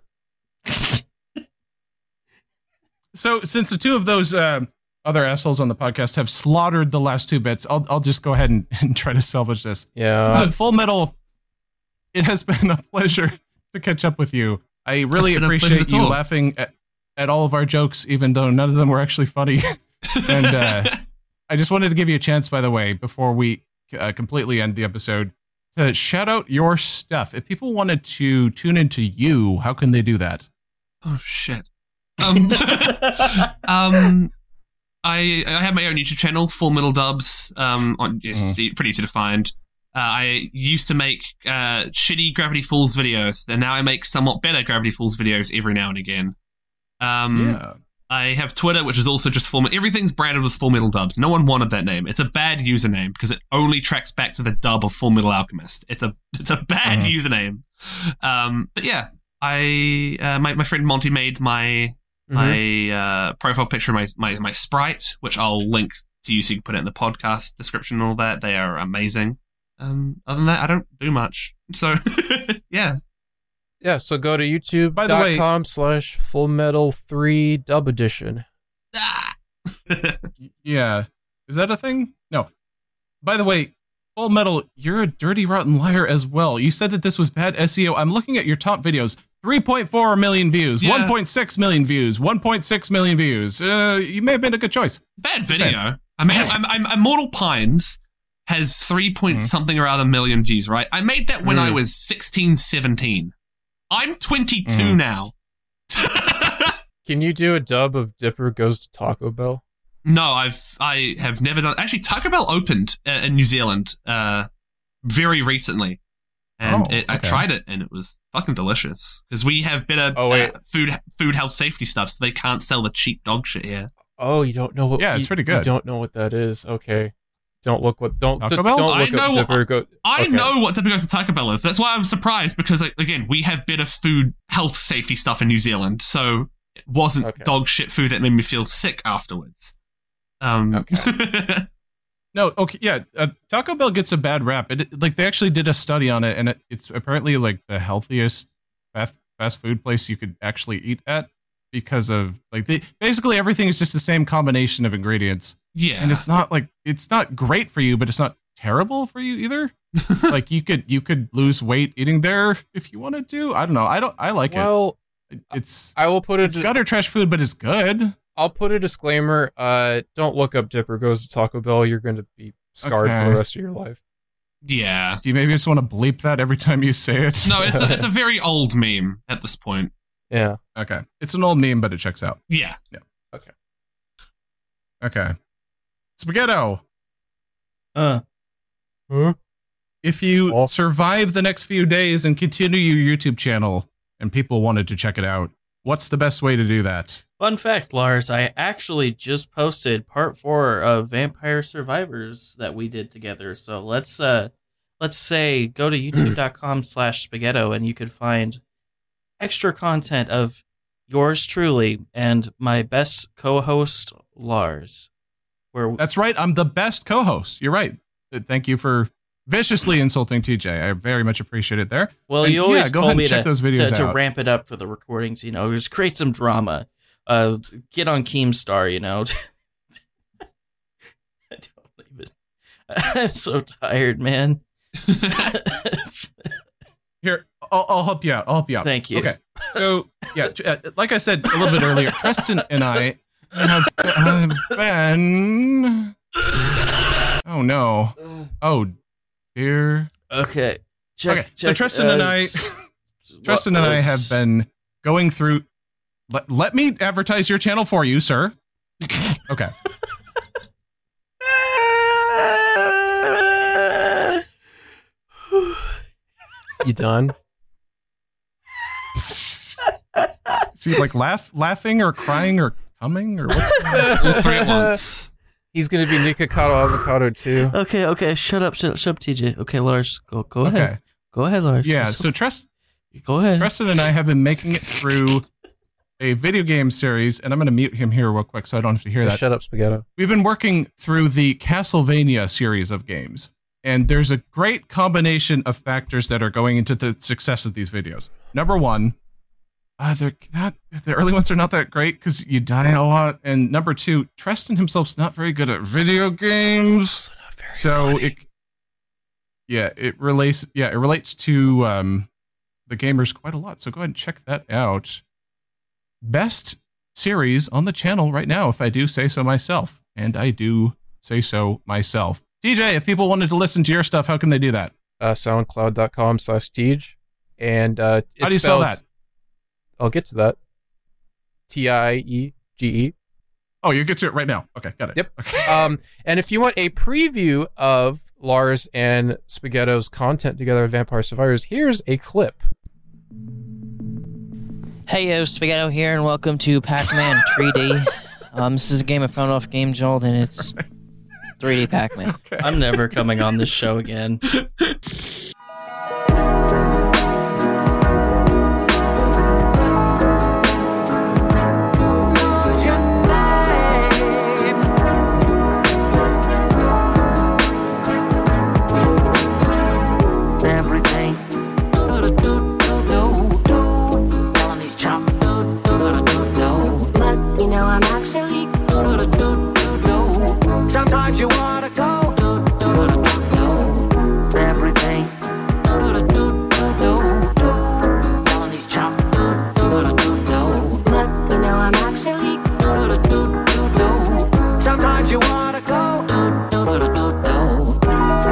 So, since the two of those uh, other assholes on the podcast have slaughtered the last two bits, I'll I'll just go ahead and, and try to salvage this.
Yeah.
Uh, Full Metal, it has been a pleasure to catch up with you. I really
been a pleasure
appreciate
to
you
talk.
laughing at, at all of our jokes, even though none of them were actually funny. and uh, I just wanted to give you a chance, by the way, before we uh, completely end the episode, to shout out your stuff. If people wanted to tune into you, how can they do that?
Oh shit. Um, um, I I have my own YouTube channel, Full Metal Dubs. Um, on it's
Mhm.
pretty easy to find. Uh, I used to make uh shitty Gravity Falls videos, and now I make somewhat better Gravity Falls videos every now and again. Um,
Yeah.
I have Twitter, which is also just Full Metal. Everything's branded with Full Metal Dubs. No one wanted that name. It's a bad username because it only tracks back to the dub of Full Metal Alchemist. It's a it's a bad
Uh-huh.
username. Um, but yeah, I uh, my my friend Monty made my my uh, profile picture, my, my my sprite, which I'll link to you so you can put it in the podcast description and all that. They are amazing. Um, other than that, I don't do much. So yeah.
Yeah, so go to youtube
By the way-
dot com slash full metal three dub edition.
Yeah. Is that a thing? No. By the way, Full Metal, you're a dirty, rotten liar as well. You said that this was bad S E O. I'm looking at your top videos. three point four million views,
Yeah.
one point six million views, one point six million views. Uh, you may have meen a good choice.
Bad
Just saying.
video. I mean, I'm, I'm Immortal Pines has three point
Mhm.
something or other million views, right? I made that when
Mm.
I was sixteen, seventeen. I'm twenty-two
Mhm.
now.
Can you do a dub of Dipper Goes to Taco Bell?
No, I've I have never done. Actually, Taco Bell opened uh, in New Zealand uh, very recently, and
Oh,
it, I
okay.
tried it, and it was fucking delicious. Because we have better
Oh, wait.
uh, food food health safety stuff, so they can't sell the cheap dog shit here.
Oh, you don't know what?
Yeah, it's
you-
pretty
You
good.
don't know what that is. Okay, don't look what don't
Taco
d-
Bell?
don't
I
look
know
up Dipper Go.
I
okay.
know what Dipper Goes to Taco Bell is. That's why I'm surprised, because like, again, we have better food health safety stuff in New Zealand, so it wasn't
Okay.
dog shit food that made me feel sick afterwards. Um,
Okay.
No, okay, yeah. Uh, Taco Bell gets a bad rap. It, like they actually did a study on it, and it, it's apparently like the healthiest fast fast food place you could actually eat at because of like they basically everything is just the same combination of ingredients,
yeah,
and it's not like it's not great for you, but it's not terrible for you either. Like you could you could lose weight eating there if you wanted to. I don't know. I don't. I like
Well,
it. It's
I will put it.
it's gutter trash food, but it's good.
I'll put a disclaimer. Uh, don't look up Dipper Goes to Taco Bell. You're going to be scarred for
Okay.
the rest of your life.
yeah.
Do you maybe just want to bleep that every time you say it?
No, it's a, it's a very old meme at this point.
Yeah.
Okay. It's an old meme, but it checks out.
Yeah.
Okay. Spaghetto.
Uh,
Huh?
If you
Oh.
survive the next few days and continue your YouTube channel and people wanted to check it out, what's the best way to do that?
Fun fact, Lars, I actually just posted part four of Vampire Survivors that we did together. So let's uh let's say go to youtube.com slash spaghetto and you could find extra content of yours truly and my best co-host, Lars. Where
That's right. I'm the best co-host. You're right. Uh, Thank you for viciously insulting T J. I very much appreciate it there.
Well,
And
you always
yeah, go
told
ahead
me
and check
to,
those videos
to, to
out.
ramp it up for the recordings, you know, just create some drama. Uh, get on Keemstar, you know. I don't even. I'm so tired, man.
Here, I'll, I'll help you out. I'll help you out.
Thank you.
Okay. So, yeah, t- uh, like I said a little bit earlier, Tristan and I have, have been. Oh, no. Oh, dear.
Okay. Check,
Okay, so
check,
Tristan and
uh,
I,
s-
Tristan and I have been going through. Let, let me advertise your channel for you, sir. Okay.
You done?
Is he like laugh, laughing or crying or coming or what's going on?
All three at once.
He's gonna be Nikocado Avocado too.
Okay, okay, shut up, shut up, shut up, T J. Okay, Lars, go, go
Okay.
ahead, go ahead, Lars.
Yeah.
It's
So
okay.
Tristan,
go ahead.
Tristan and I have been making it through a video game series, and I'm going to mute him here real quick so I don't have to hear
Just
that.
shut up, Spaghetto.
We've been working through the Castlevania series of games, and there's a great combination of factors that are going into the success of these videos. Number one, uh, they're not the early ones are not that great because you die a lot, and number two, Tristan himself's not very good at video games, so it, yeah, it relates, yeah, it relates to um, the gamers quite a lot. So go ahead and check that out. Best series on the channel right now, if I do say so myself, and I do say so myself. D J, if people wanted to listen to your stuff, how can they do that?
Uh, SoundCloud.com slash Tej. And uh, it's
How do you spell
spelled-
that?
I'll get to that. T I E G E.
Oh, you get to it right now. Okay, got it.
Yep. um, and if you want a preview of Lars and Spaghetto's content together at Vampire Survivors, here's a clip.
Hey yo, Spaghetto here, and welcome to Pac-Man three D. Um, this is a game of phone off Game Jolt, and it's three D Pac-Man.
I'm never coming on this show again.
Everything. Must you know I'm actually. Sometimes you wanna go. Everything. Must you know I'm actually. Sometimes you wanna go.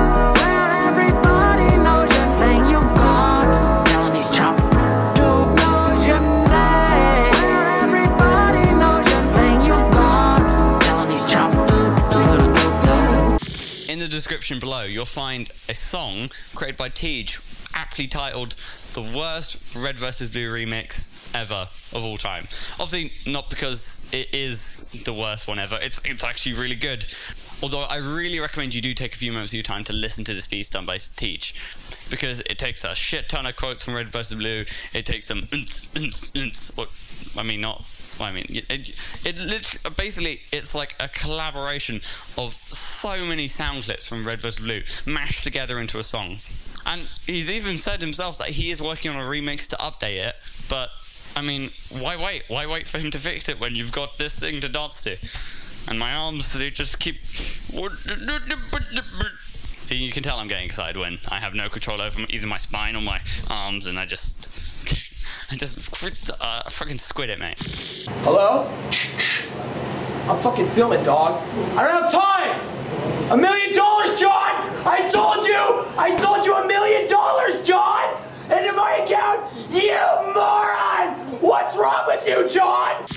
the description below, you'll find a song created by Tej, aptly titled "The Worst Red versus. Blue Remix Ever of All Time." Obviously, not because it is the worst one ever. It's it's actually really good. Although I really recommend you do take a few moments of your time to listen to this piece done by Tej, because it takes a shit ton of quotes from Red versus. Blue. It takes some, unts, unts, unts, or, I mean, not. I mean, it, it, it literally, basically, it's like a collaboration of so many sound clips from Red versus. Blue mashed together into a song. And he's even said himself that he is working on a remix to update it, but, I mean, why wait? Why wait for him to fix it when you've got this thing to dance to? And my arms, they just keep... See, you can tell I'm getting excited when I have no control over either my spine or my arms, and I just... I just uh, fucking squid it, mate.
Hello? I'll fucking film it, dog. I don't have time! A million dollars, John! I told you! I told you a million dollars, John! Into my account, you moron! What's wrong with you, John?